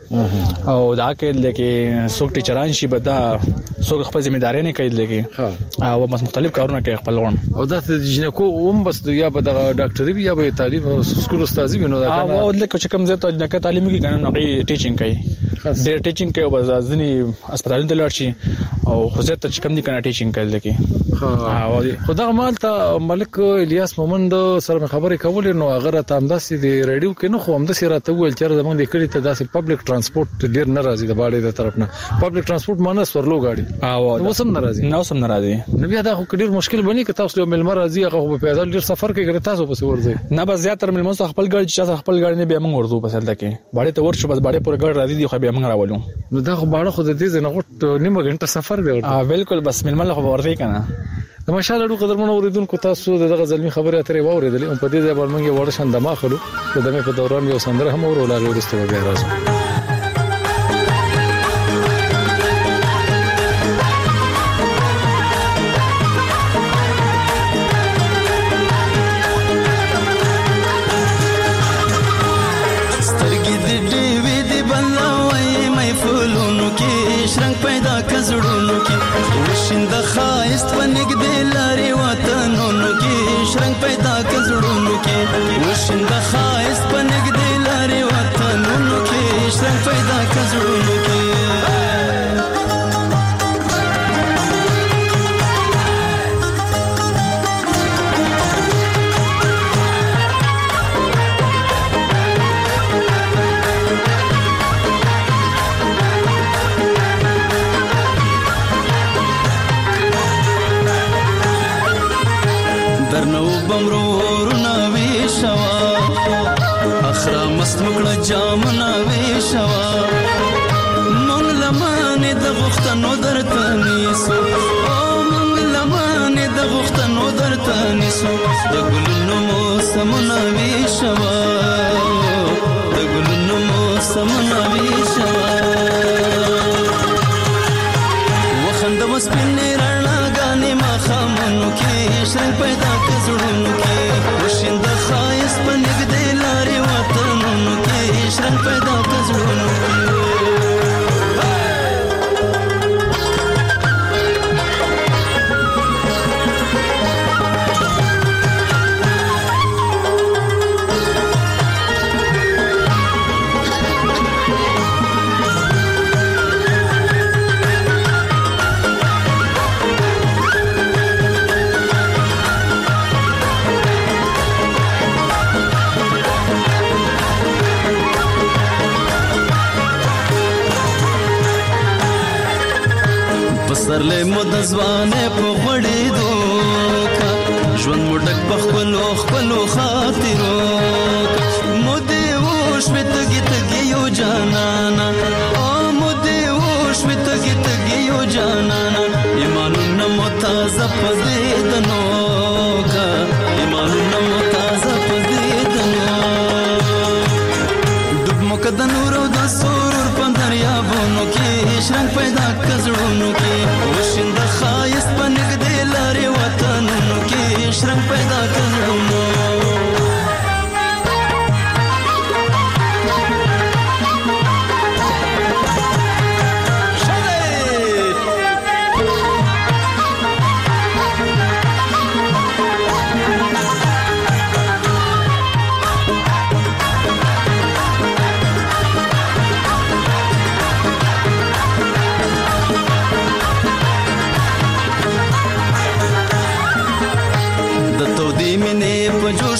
او دا کې لکه څوک ټیچران شي بدا څوک خپل ځمېداري نه کوي لکه او مختلف کارونه کوي خپل ون او دا د جنکو هم بس یا به د ډاکټري یا به تعلیم سکول استادي وینو دا او لکه چې کوم زه ته د تعلیم کې کنه نو ټیچینګ کوي ډېر ټیچینګ کوي بس ځنی هسپتالونو ته لاړ شي او خو زه ته چې کوم دي کنه ټیچینګ کوي لکه او خدای مال ته ملک الیاس مومند سره خبرې کول نو هغه ته همداسې د ریډیو کې نو خو همداسې راته ویل چې زمونږ د کلی ته داسې پبلک ترانسپورت ډیر ناراضي د باندې د طرف نه پبلک ترانسپورت مانه سورلو غاډي او نو سم ناراضي نو سم ناراضي نو بیا دا خو ډیر مشکل بني که تاسو له ملمر راځي هغه په پیدل ډیر سفر کوي تاسو په سور ځي نه بس زیاتره ملمر خپل ګاډي چې خپل ګاډي نه به موږ ورځو په سلته کې باندې ته ورشو بس باندې پور ګاډي راځي دی خو به موږ راولو نو دا خو باندې خو د دې نه غټ نیمه غنټه سفر دی اه بالکل بس ملمر خو ورته کنه د ماشاءالله ډو قدر مونږ اوریدونکو تاسو دغه ځلمي خبره اترې واوریدلې په دې ځای باندې موږ وړ شان دماخلو د دمه په دوران یو سندره هم ورولاره ورسته بیا راځو شرنګ پیدا کزړونو کې وشند خایست ونګدې لارې وطنونو کې شرنګ پیدا کزړونو کې وشند خایست ونګدې لارې وطنونو کې شرنګ پیدا کزړونو کې جامنا ویشوا مونږ لمانه د غختنو درته نیسو او مونږ لمانه د غختنو درته نیسو د ګلونو موسمنا ویشوا د ګلونو موسمنا ویشوا وخند وسپنې رڼا غانې ما خامنو کې شرنګ پیدا کزړونو کې وشند خایس پنګ دې لارې وطنونو کې شرنګ پیدا کزړونو سرلې مود ځوانه په غړې دوکا ژوند مډک بخلو خپلو خاطرو مودې وښ وتګي تګي یو جانانا او مودې وښ وتګي تګي یو جانانا ایمانونه متازه پدې دنوکا ایمانونه متازه پدې دنو دب مقد نور د سرور پندریا بونو کې شرنګ پیدا کزړونو کې وشند خایست پنګ دې لارې وطنونو کې شرنګ پیدا کړو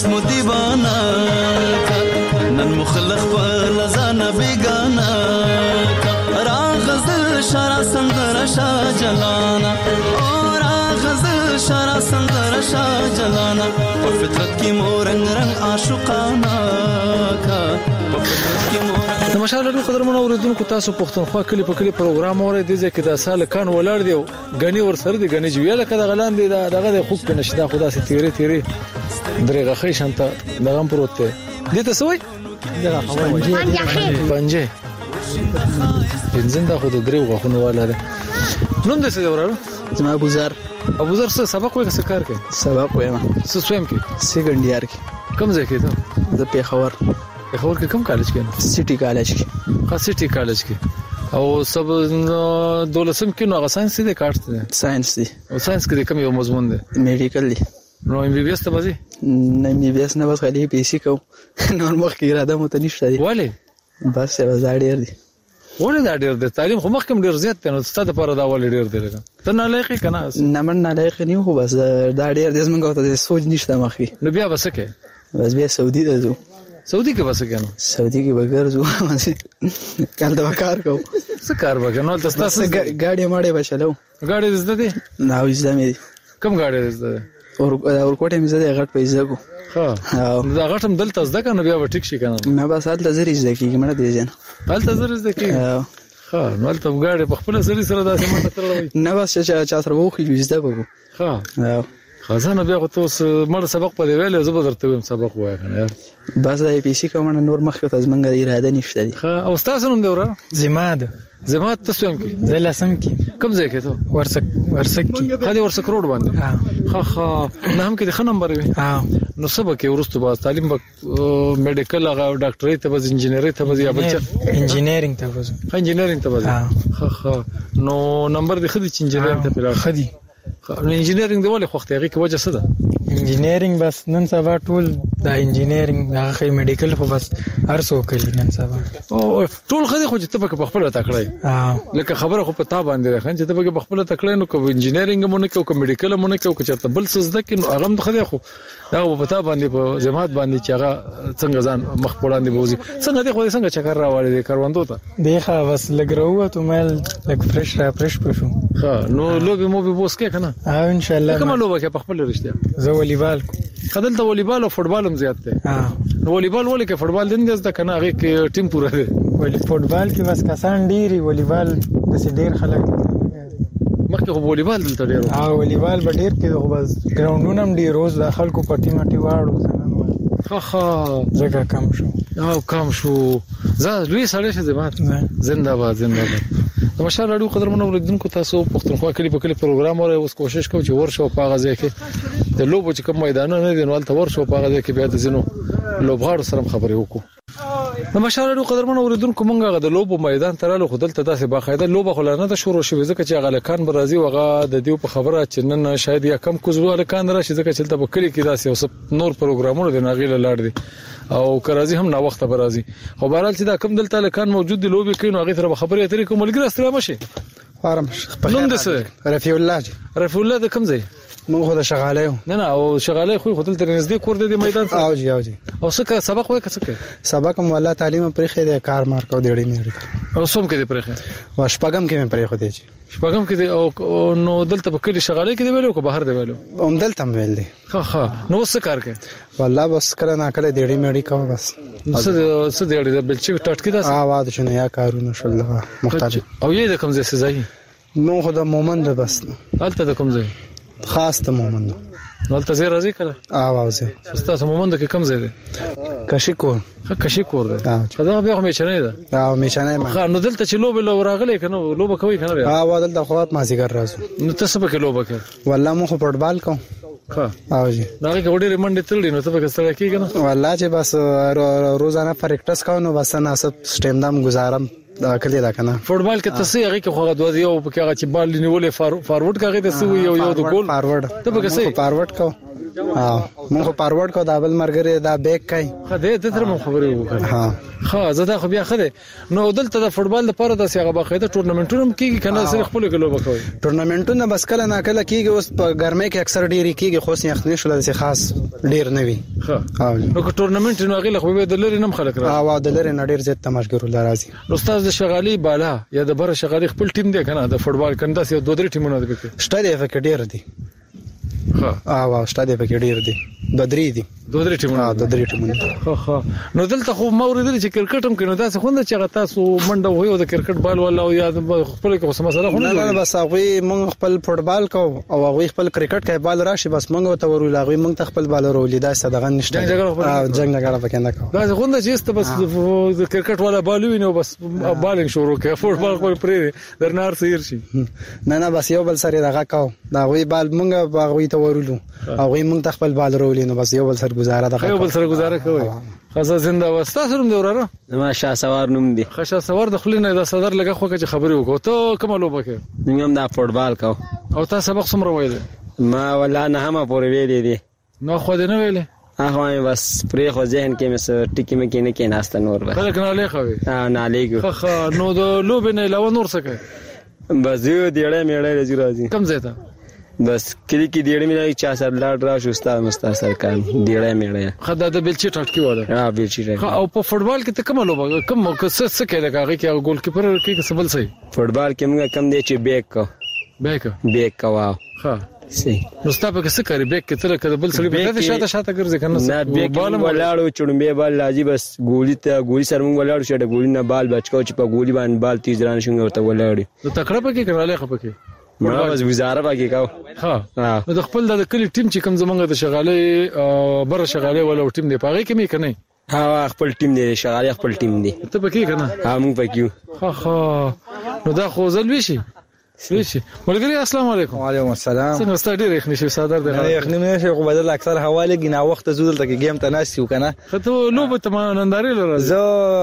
مو دیوانه نن مخلق پر لزانه بیگانه راغزل شارع سندر شا جلانا او راغزل شارع سندر شا جلانا په فطرت کې مور رنگ رنگ عاشقانا کا په فطرت کې مور د مشال قدر منو اوریدونکو تاسو پښتونخوا کلی په کلی پروګرام اورئ د ځکه د سال کان ولر دی غنی ور سره دی غنی جویل کده غلان دی دغه د خوب کې نشدا خدا سي تیری تیری درېغه خې شانته دغه پروت دی دې ته سوې دغه پنځه پنځه پنځه خو د درېغه غوښنه واله ده نوم دې څه دی وراره زما ابوزر ابوزر څه سبق وایي څه کار کوي سبق وایم څه سویم کې سیکنډ ایئر کې کوم ځای کې ته د پیښور پیښور کې کوم کالج کې سټي کالج کې ها سټي کالج کې او سب دولسم کې نو ساينس دي کارت دي ساينس دي او ساينس کې کوم یو مضمون دي میډیکل دي نو ام بي بي اس ته بزي نه ام بي بي اس نه بس خالي پی سي کو نور مخ کې اراده مت نشته دي ولی بس یو زاړ دي ولې دا ډېر د تعلیم خو مخکې ډېر زیات دی نو ستاسو لپاره دا ولې ډېر دی ته نه لایق کنه نه من نه لایق نه خو بس دا ډېر د زمونږ ته سوچ نشته مخکې نو بیا بس کې بس بیا سعودي ته ځو سعودي کې بس کې نو سعودي کې بغیر ځو کال دا کار کو څه کار وکړ نو تاسو ګاډي ماړې بچلو ګاډي زده دي نه وځه مې کوم ګاډي زده اور اور کوټه مې زده غټ پیسې کو ها دا غټم دلته زده کنه بیا وټیک شي کنه نه بس حالت زری زده کیږي مړه دی جن حالت زری زده کیږي ها نو ته ګاډي په خپل سری سره داسې ماته ترلوي نه بس چې چا سره وخی زده کو ها خزانه بیا خو تاسو مړ سبق په دی ویل زه به درته ویم سبق وای کنه بس د پی سي کوم نور مخکې ته زمونږ اراده نشته دي ها او تاسو نوم دی ورا زماد زماد تاسو هم کې زه لسم کې کوم ځای کې ته ورسک ورسک کې خالي ورسک روډ باندې ها ها نه هم کې د خنم بروي ها نو سبق کې ورستو با تعلیم بک میډیکل هغه ډاکټري ته بز انجینری ته بز یا بل څه انجینرینګ ته بز ها انجینرینګ ته بز ها ها نو نمبر د خدي انجینرینګ ته پیلا خدي نو انجینرینګ دی ولې خوخته هغه کې وجه څه ده انجینرینګ بس نن سبا ټول د انجینرینګ هغه میډیکل خو بس هر څوک کوي نن سبا او ټول خدي خو چې ته په خپل تکړه ها لکه خبره خو په تا باندې راخن چې ته په خپل تکړه نو کو انجینرینګ مونږ کو کو میډیکل مونږ کو چې ته بل څه زده کې نو هغه د خدي خو دا په تا باندې په جماعت باندې چې هغه څنګه ځان مخ وړاندې بوزي څنګه دی خو څنګه چکر راوړی دی کاروندو ته دی ښه بس لګرو ته مل لګ فرش را فرش پښو ها نو لوبي مو به بوس کې کنه ها ان شاء الله کومه لوبه کې په خپل رښتیا زه والیبال خدل ته والیبال او فوټبال هم زیات دی ها نو والیبال ولې کې فوټبال دین دې ځکه کنه هغه کې ټیم پوره دی ولی فوټبال کې بس کسان ډیری والیبال د ډیر خلک مخکې خو والیبال دلته ډیر ها والیبال به ډیر کې خو بس ګراوندونه هم ډیر روز د خلکو پټی مټی واړو ها ها ځکه کم شو او کم شو زه لوی سړی شه زمات زنده‌باد زنده‌باد د مشال اړو قدر منو ولدونکو تاسو پښتونخوا کلی په کلی پروګرام اورئ اوس کوشش کوم چې ورشو په غزه کې د لوبو چې کوم میدان نه دی نو تل ورشو په غزه کې بیا د زینو لوبغاړو سره خبرې وکړو د مشال اړو قدر منو ولدونکو مونږه د لوبو میدان تراله خودل ته داسې باقاعده لوبه خلانه د شروع شوې ځکه چې غلکان برازي وغه د دیو په خبره چې نن شاید یا کم کوزو غلکان راشي ځکه چې په کلی کې داسې اوس نور پروګرامونه د ناغیله لاړ دي او کرازي هم نا وخت برازي خو بهرحال چې دا کم دلته لکان موجود دی لوبي کینو هغه تر خبرې اترې کوم ملګری استرا مشه فارم نوم دسه رفیع الله رفیع الله د کوم ځای مو خو د شغاله نه نه او شغاله خو خپل تر نږدې کور دی میدان او جی او جی او څه سبق وای څه کوي سبق هم والله تعلیم پرې خې د کار مار کو دیړې مې او سوم کې دی پرې خې واش پغم کې مې پرې خو دی شپږم کې دی او نو دلته په کلی شغاله کې دی ویلو کو بهر دی ویلو هم دلته ویل دی ها ها نو څه کار کوي والله بس کله نه کله دیړې مې کوم بس څه څه دیړې د بل چې ټټ کې دا اواز شنو یا کارونه شول مختلف او یې د کوم ځای ځای نو خو د مومند بس حالت د کوم ځای خاص ته مومند نو ته زه راځي کړه اواز تاسو مومند کې کوم ځای دی کشي کور ها کشي کور دی دا بیا مې چنه ده او مې چنه ما خا نو دلته چې لوبه لو راغلې کنه لوبه کوي کنه ها وا دلته خو ما زیګر راځو نو تاسو به کې لوبه کوي والله مو خو فوټبال کوم ها او جی دا کې وړي منډه تللی نو ته به څه کوي کنه والله چې بس روزانه پریکټس کوم نو بس نه سب سټیم دام گزارم دا کلی دا کنه فوټبال کې تاسو هغه کې خو غوډ یو په هغه چې بال نیولې فارورډ کاغه تاسو یو یو د ګول فارورډ ته به څه فارورډ کو ها موږ فارورډ کو دا بل مرګره دا بیک کوي خدای ته تر مو خبرې وکړه ها ها زدا خو بیا خده نو دلته د فوټبال لپاره د سیاغه باقاعده ټورنمنټونه کیږي کنه سره خپل کلو وکوي ټورنمنټونه بس کله نه کله کیږي اوس په ګرمۍ کې اکثر ډیری کیږي خو سي یخني شول د خاص ډیر نه وي ها نو که ټورنمنټ نو غل خو به د لری نم خلک را ها د لری نډیر زیات تماشګرو لرازي نو استاد د شغالي بالا یا د بر شغالي خپل ټیم دی کنه د فوټبال کنده سي دوه درې ټیمونه دي شته دی فکر ډیر دي ها ها شته دی فکر ډیر دي بدري دي دوه درې ټیمونه ها دوه درې ټیمونه ها ها نو دلته خو مورید چې کرکټ هم کینو دا څه خوند چې تاسو منډه وایو د کرکټ بال ولا او یا خپل کوم مسله خو نه نه بس هغه مونږ خپل فوټبال کو او هغه خپل کرکټ کې بال راشي بس مونږ ته ورول هغه مونږ خپل بال ورول دا صدغه نشته جنگ نه غره پکې نه کو دا خوند چې است بس د کرکټ ولا بال وینو بس بالینګ شروع کړه فوټبال خپل پرې درنار سیر شي نه نه بس یو بل سره دغه کو دا وی بال مونږ هغه ته ورولو هغه مونږ ته خپل بال ورول نو بس یو بل سره گزاره ده یو بل سره گزاره کوي خاصه زنده واستا سره دی وراره ما شاه سوار نوم دی خاصه سوار د خلینو د صدر لګه خو کې خبرې وکړو ته کوم لوبه کې نیم دا فوټبال کو او تاسو سبق څومره ویل ما ولا نه هم پورې ویلې دي نو خو دې نه ویلې هغه بس پرې خو ذهن کې مې ټکی مې کې نه کې ناست نور به بلک نه لې خوي ها نه لېګو خو نو د لوبې نه علاوه نور څه کوي بس یو دیړې میړې راځي کم ځای ته بس کلی کې دیړې مې چا سره لاړ را شو استاد مستر سره کار دیړې مې خدای د بلچی ټټکی وله ها بلچی ټټکی او په فوټبال کې ته کوم لوبه کوم څه څه کوي هغه کې ګول کیپر کې څه بل صحیح فوټبال کې موږ کم دی چې بیک کو بیک بیک کو واو ها سي نو ستاسو کې څه کوي بیک کې تر کده بل سړي په دې شاته شاته ګرځي کنه نه بیک ولاړو چړمبه بال لازم بس ګولي ته ګولي سره موږ ولاړو چې د ګولي نه بال بچکو چې په ګولي باندې بال تیز ران شو ورته ولاړی نو تکړه پکې کړاله خپکه ما بس وزاره پکې کاو ها نو د خپل د کلی ټیم چې کوم زمونږ د شغاله بر شغاله ولا ټیم دی پاره کې مې کنه ها خپل ټیم دی شغاله خپل ټیم دی ته پکې کنه ها موږ پکې ها ها نو دا خو زل وشي وشي ملګری السلام علیکم وعلیکم السلام څنګه ستاسو ډیر یخني شي صادر دی نه یخني نه شي خو بدل اکثر حواله گنا وخت زول ته گیم ته ناسیو کنه خته لوبه ته ننداري لره زه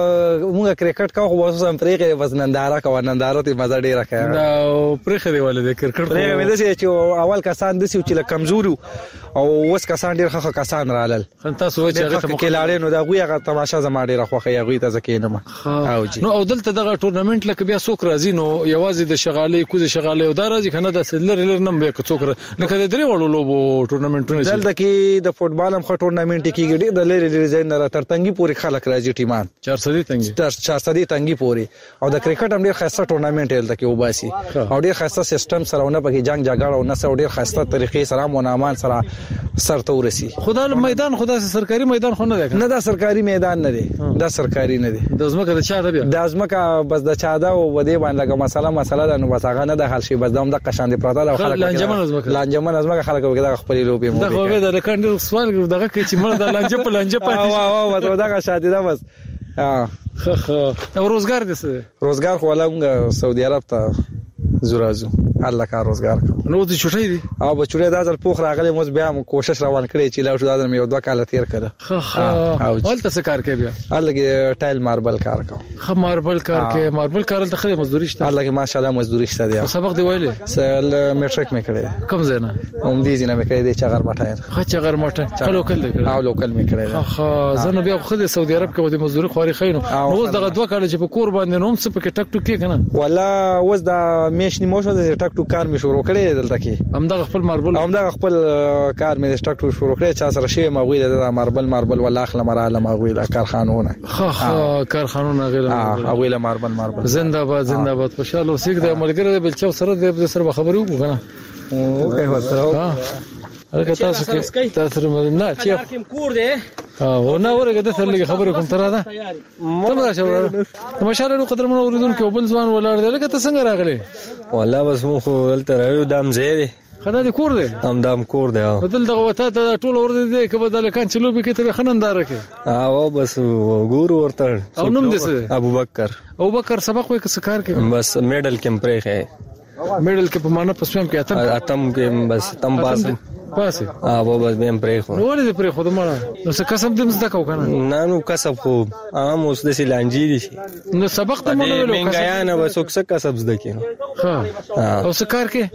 موږ کرکټ کا خو واسه هم پرېږه بس ننداره کا ننداره ته مزه ډیره کوي دا پرېخه دی ولې کرکټ پرېږه مې دسي چې اول کسان دسي چې کمزوري او وس کسان ډیر ښه کسان رالل تاسو چې هغه ته کلاړې نو دا غوي تماشا زما ډیره خوخه هغه ته زکینم او جی نو او دلته دغه ټورنمنت لکه بیا څوک راځي نو یوازې د شغالې کوزه شغالې او دا راځي کنه د سلر لر نم به څوک لکه د درې وړو لوبو ټورنمنټونه دلته کې د فوټبال هم خو ټورنمنت کېږي د لری ډیزاین نه تر تنګي پورې خلک راځي ټیمان چار سو دي تنګي تر چار سو دي تنګي پورې او د کرکټ هم ډیر خاصه ټورنمنت دلته کې وباسي او ډیر خاصه سیستم سره ونه پکې جنگ جګړه او نه سره ډیر خاصه طریقې سره مونامان سره سرته ورسي خدای میدان خدای سرکاري میدان خو نه دی نه دا سرکاري میدان نه دی دا سرکاري نه دی د ازمکه د چا ده بیا د ازمکه بس د چا ده او ودی باندې لګه مسله مسله ده نو بس هغه نه د حل شي بس د هم د قشان دی پراته او خلک لانجمن ازمکه لانجمن ازمکه خلک وګدا خپل لوبي مو دا خو به د کاندل سوال دغه کې چې مړه د لانجه په لانجه پاتې وا وا وا دا شادي ده بس ها خه او روزګار دي څه روزګار خو ولا سعودي عرب ته زورازو الله کا روزګار نو د چټي دي او به چټي دازل پوخ راغلی موږ بیا مو کوشش روان کړی چې لا شو دازل مې یو دوه کال تیر کړه خه خه ولته څه کار کوي بیا الله ټایل ماربل کار کوم خه ماربل کار کوي ماربل کار ته خله مزدوري شته الله کې ماشاءالله مزدوري شته دی سبق دی ویلې سل میټریک مې کړی کوم زنه هم دې زنه مې کړی دی چغر مټایر خه چغر مټه لوکل دی او لوکل مې کړی خه خه زنه بیا خو د سعودي عرب کې د مزدوري خوري خینو نو دغه دوه کال چې په کور باندې نوم څه پکې ټک ټک کې کنه ولا وز دا میشنی موشو د ټک ټک کار مې شروع کړی دلته کې همدغه خپل ماربل همدغه خپل کار مې ټک ټک شروع کړی چا سره شی مغوی د ماربل ماربل ولا اخله مراله مغوی د کارخانهونه خه خه کارخانهونه غیر او ویله ماربل ماربل زنده باد زنده باد خوشاله اوسېګ د ملګری د بلچو سره د سره خبرو وکړه کنه اوکې وسره هغه تاسو کې تاسو نه چې کور دی او نه ورګه د سره لګي خبرې کوم تر دا تم راشه مشاله قدر منو اوریدون کې وبل ځوان ولار دی لکه ته څنګه راغلی والله بس مو خو دلته راو دام زیری خدای دې کور دی هم دام کور دی او بدل دغه وته ته ټول ور دي کې بدل کان چلو به کې ته خنندار کې او بس ګور ورته او نوم دې څه ابو بکر ابو بکر سبق وې څه کار کوي بس میډل کې پرې میډل کې په معنا پسوم کې اتم اتم کې بس تم پاس پاسه او بس بهم پرې خو نو ولې پرې خو دمړه نو څه کسب دې مزدا کو کنه نه نو کسب خو عام اوس د سیلانجی دي نو سبق ته مونږ ویلو منګیا نه بس څه کسب زده کینو ها او څه کار کې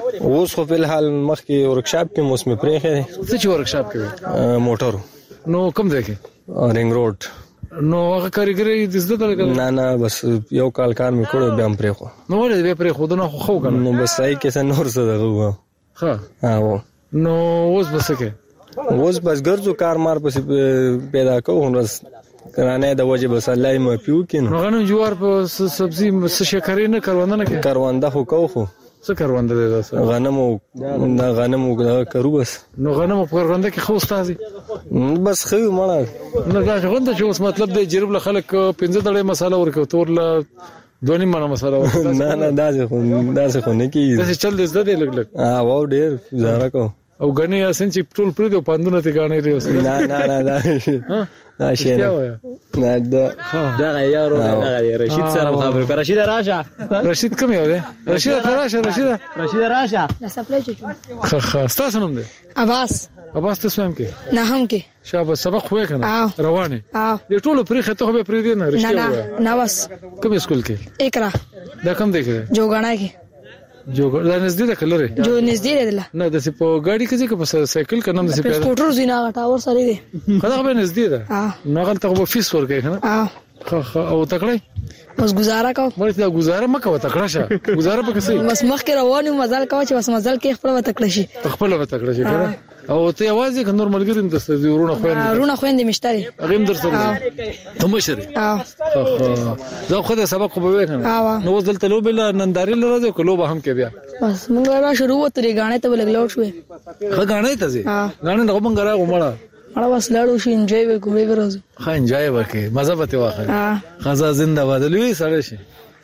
اوس خو په الحال مخکې ورکشاپ کې موسم پرې خې څه چې ورکشاپ کې موټر نو کوم ځای کې رنګ روډ نو هغه کاریګری د زده تل نه نه بس یو کال کار مې کړو بیا هم پرې خو نو ولې بیا پرې خو نه خو خو کنه نو بس ای کې څه نور څه دغه ها ها نو اوس بس کې اوس بس ګرځو کار مار پسې پیدا کوو بس کرانه د وجه بس الله یې مپیو کینو نو غنم جوار په سبزی څه شکرې نه کارونده نه کوي کارونده خو کو خو څه کارونده دي تاسو غنم او غنم او کرو بس نو غنم په کارونده کې خو استاد بس خو مړه نو دا غونډه چې اوس مطلب دی جرب له خلک پنځه دړې مساله ورکو تور له دونی مانه مساله ورکو نه نه دا څه دا څه خو نه کیږي دا څه چل دې زده دی لګ لګ ها واو ډیر زاره کو او غنی اسن چې ټول پرې د پاندونه ته غاڼې لري نه نه نه دا دا شي نه دا دا یارو دا رشید سره خبر کړ رشید راشه رشید کوم یو دی رشید راشه رشید رشید راشه دا سپلای چو خ خ تاسو نوم دی عباس عباس تاسو هم کې نه هم کې شابه سبق خو کنه روانه دې ټول پرې خته خو به پرې دی نه رشید نه نه بس کوم اسکول کې اقرا دا کوم دی کې جوګاڼه کې جو دا نږدې ده کلره جو نږدې ده نه د سپو ګاډي کې چې په سایکل کنه د سپو سکوټر زینا غټاور سره دی کله به نږدې ده نه غلطه خو فیس ورکې کنه خ خ او تکړه بس گزاره کو مړ ته گزاره مکه وتکړه شه گزاره پکې سي بس مخ کې روانو مزل کو چې بس مزل کې خپل وتکړه شي خپل وتکړه شي کنه او ته आवाज یې نور ملګری د ورونه خويند ورونه خويند مشتري هغه در سره ته مشري اه دا خو د سبق په وینه نو دلته لو بل ننداري لراځو کلو به هم کې بیا بس موږ را شروع وتري غاڼه ته لګلو شوې ښه غاڼه ته زی غاڼه نو موږ راغو مړه مړه بس لاړو شي انجوي وکړو به روز ښه انجوي وکړي مزه به ته واخلې خزا زنده بادلوي سره شي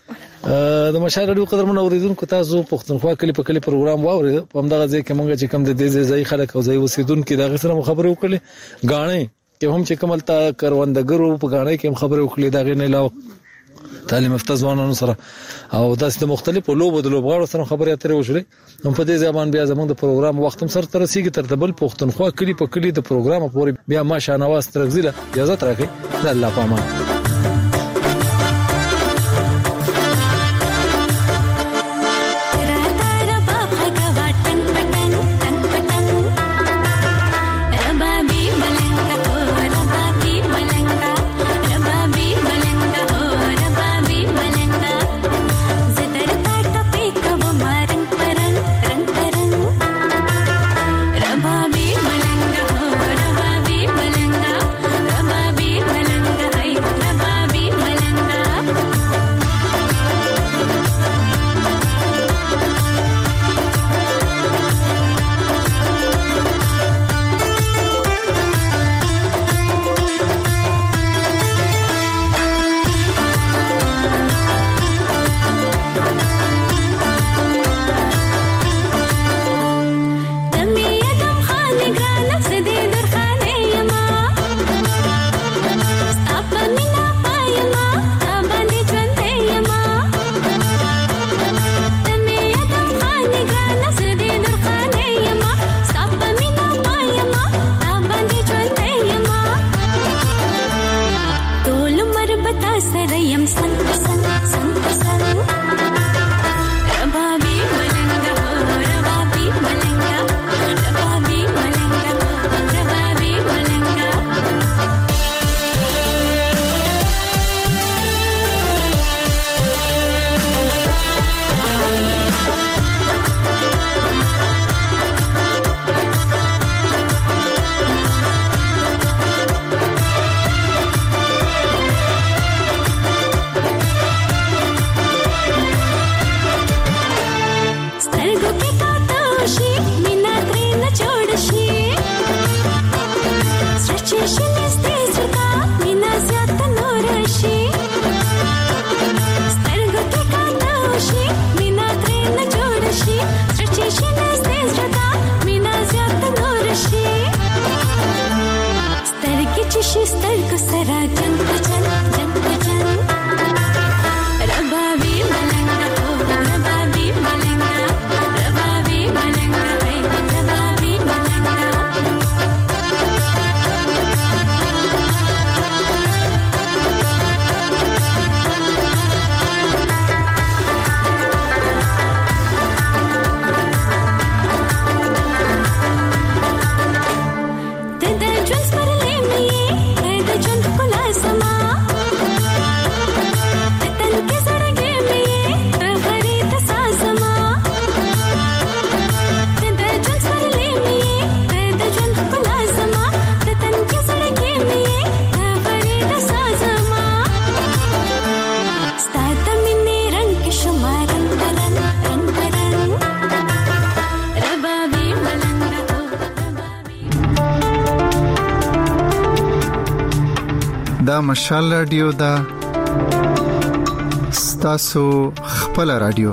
د مشال رادیو قدرمن اوریدونکو تاسو پښتونخوا کلی په کلی پروګرام واورید په همدغه ځای کې مونږ چې کوم د دې ځای خلک او ځای اوسیدونکو دغه سره خبرې وکړلې غاڼې کې هم چې کوملتا کروندګرو په غاڼې کې هم خبرې وکړلې دغه نه علاوه تعلیم یافته ځوانانو سره او داسې د مختلفو لوبو د لوبغاړو سره خبرې اترې وشولې هم په دې ځبان بیا زموږ د پروګرام وخت هم سره تر رسیدي تر بل پښتونخوا کلی په کلی د پروګرام پورې بیا ما شانواز ترغزیله اجازه راکړئ د الله پامان Bye. دا مشال رادیو دا ستاسو خپل رادیو.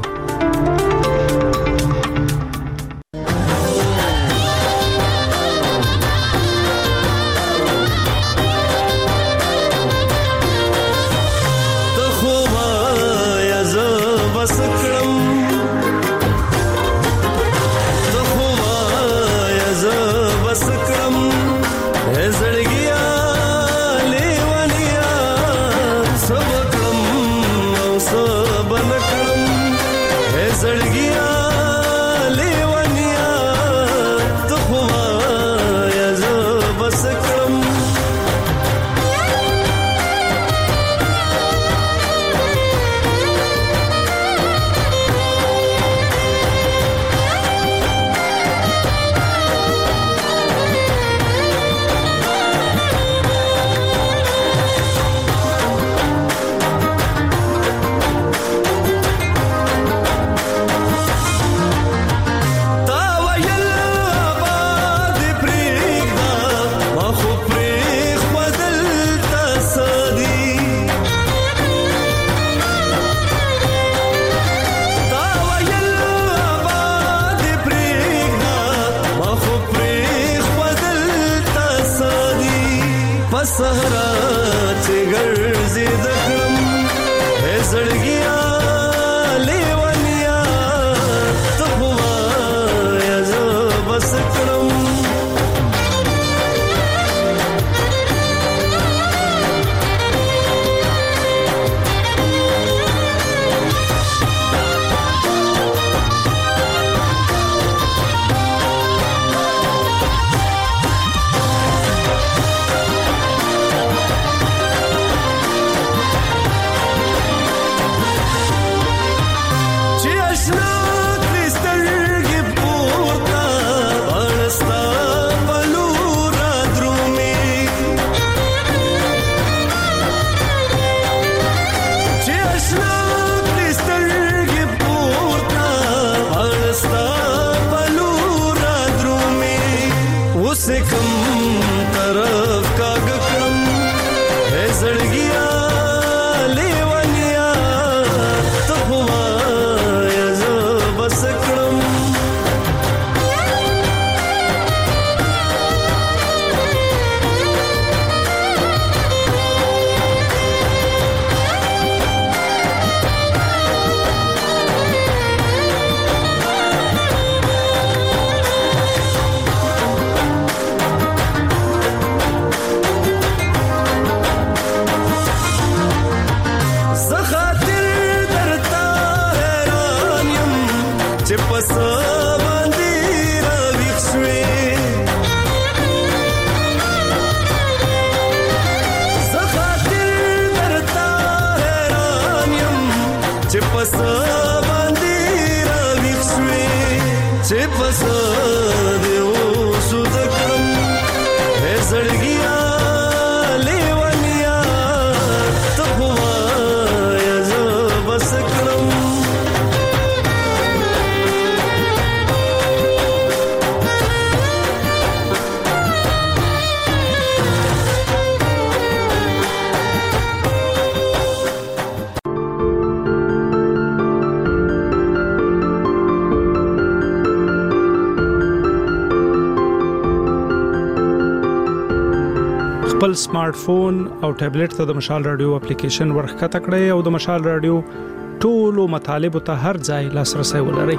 خپل سمارټ فون او ټابلیټ ته د مشال رادیو اپلیکیشن ورخته کړئ او د مشال رادیو ټولو مطالب ته هر ځای لاسرسي ولرئ.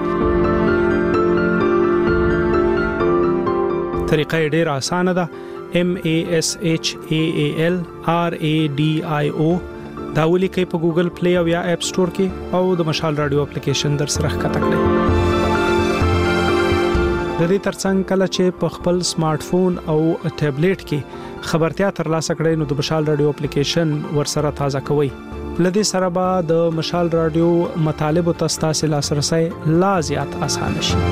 طریقه ډیره اسانه ده. M A S H A A L R A D I O دا ولیکئ په ګوګل پلی او یا اپ سٹور کې او د مشال رادیو اپلیکیشن در سره ښکته کړئ. د دې ترڅنګ کله چې په خپل سمارټ فون او ټابلیټ کې خبرتیا ترلاسه کړئ نو د مشال رادیو اپلیکیشن ورسره تازه کوئ. لدې سره به د مشال رادیو مطالب او تاسو لاسرسي لا زیات آسان شي.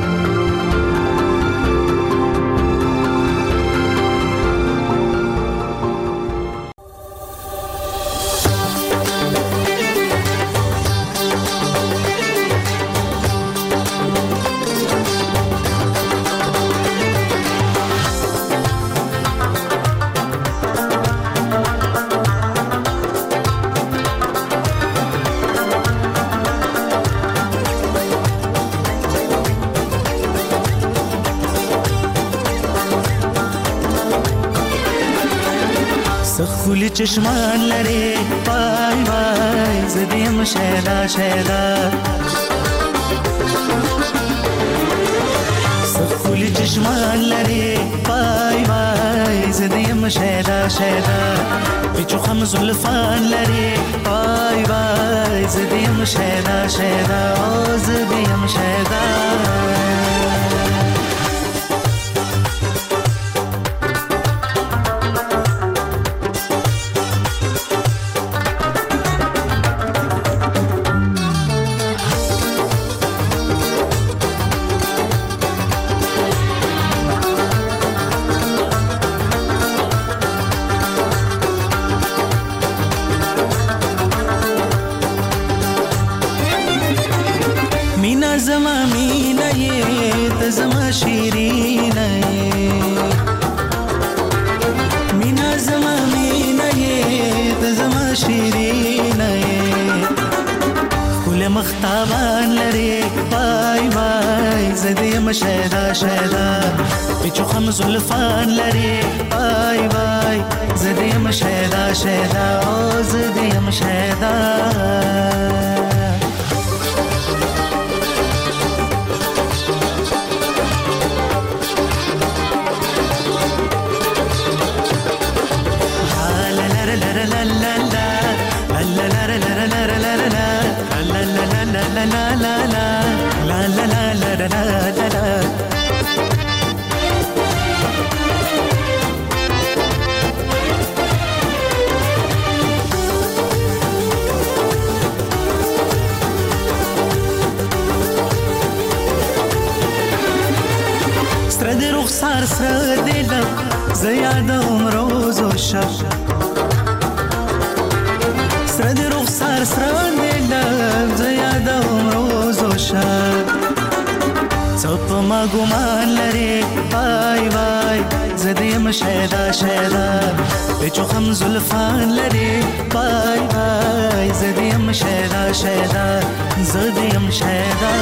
خولي چشمان لري وای وای زدیم شهدا شهدا خولي چشمان لري وای وای زدیم شهدا شهدا بيچو خم زلفان لري وای وای زدیم شهدا شهدا زدیم شهدا زما مینا یې ته زما شیرینه مینا زما مینا یې ته زما شیرینه کله مختابان لري وای وای زدي مشهدا شهدا بيچو خم زلفان لري وای وای زدي مشهدا شهدا او زدي مشهدا سره د رخسار سره د لب زیادوم روز و شب سره د رخسار سره د لب زیادوم روز و شب څو په ما ګمان لري وای وای زدیم شهدا شهدا بيچو خم زلفان لري وای وای زدیم شهدا شهدا زدیم شهدا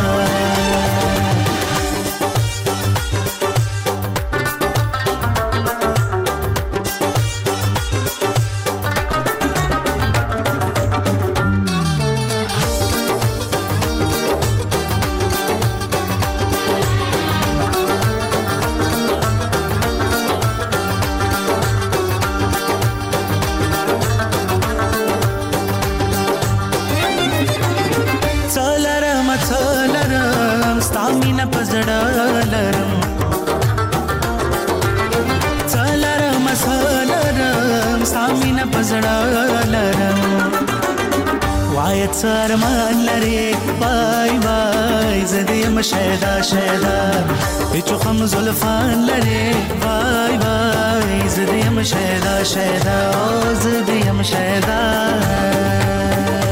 ستامینه پزړه لرم څلرم څلرم ستامینه پزړه لرم وای څرمان لري وای وای زدیم شهدا شهدا بيچو خم زلفان لري وای وای زدیم شهدا شهدا او زدیم شهدا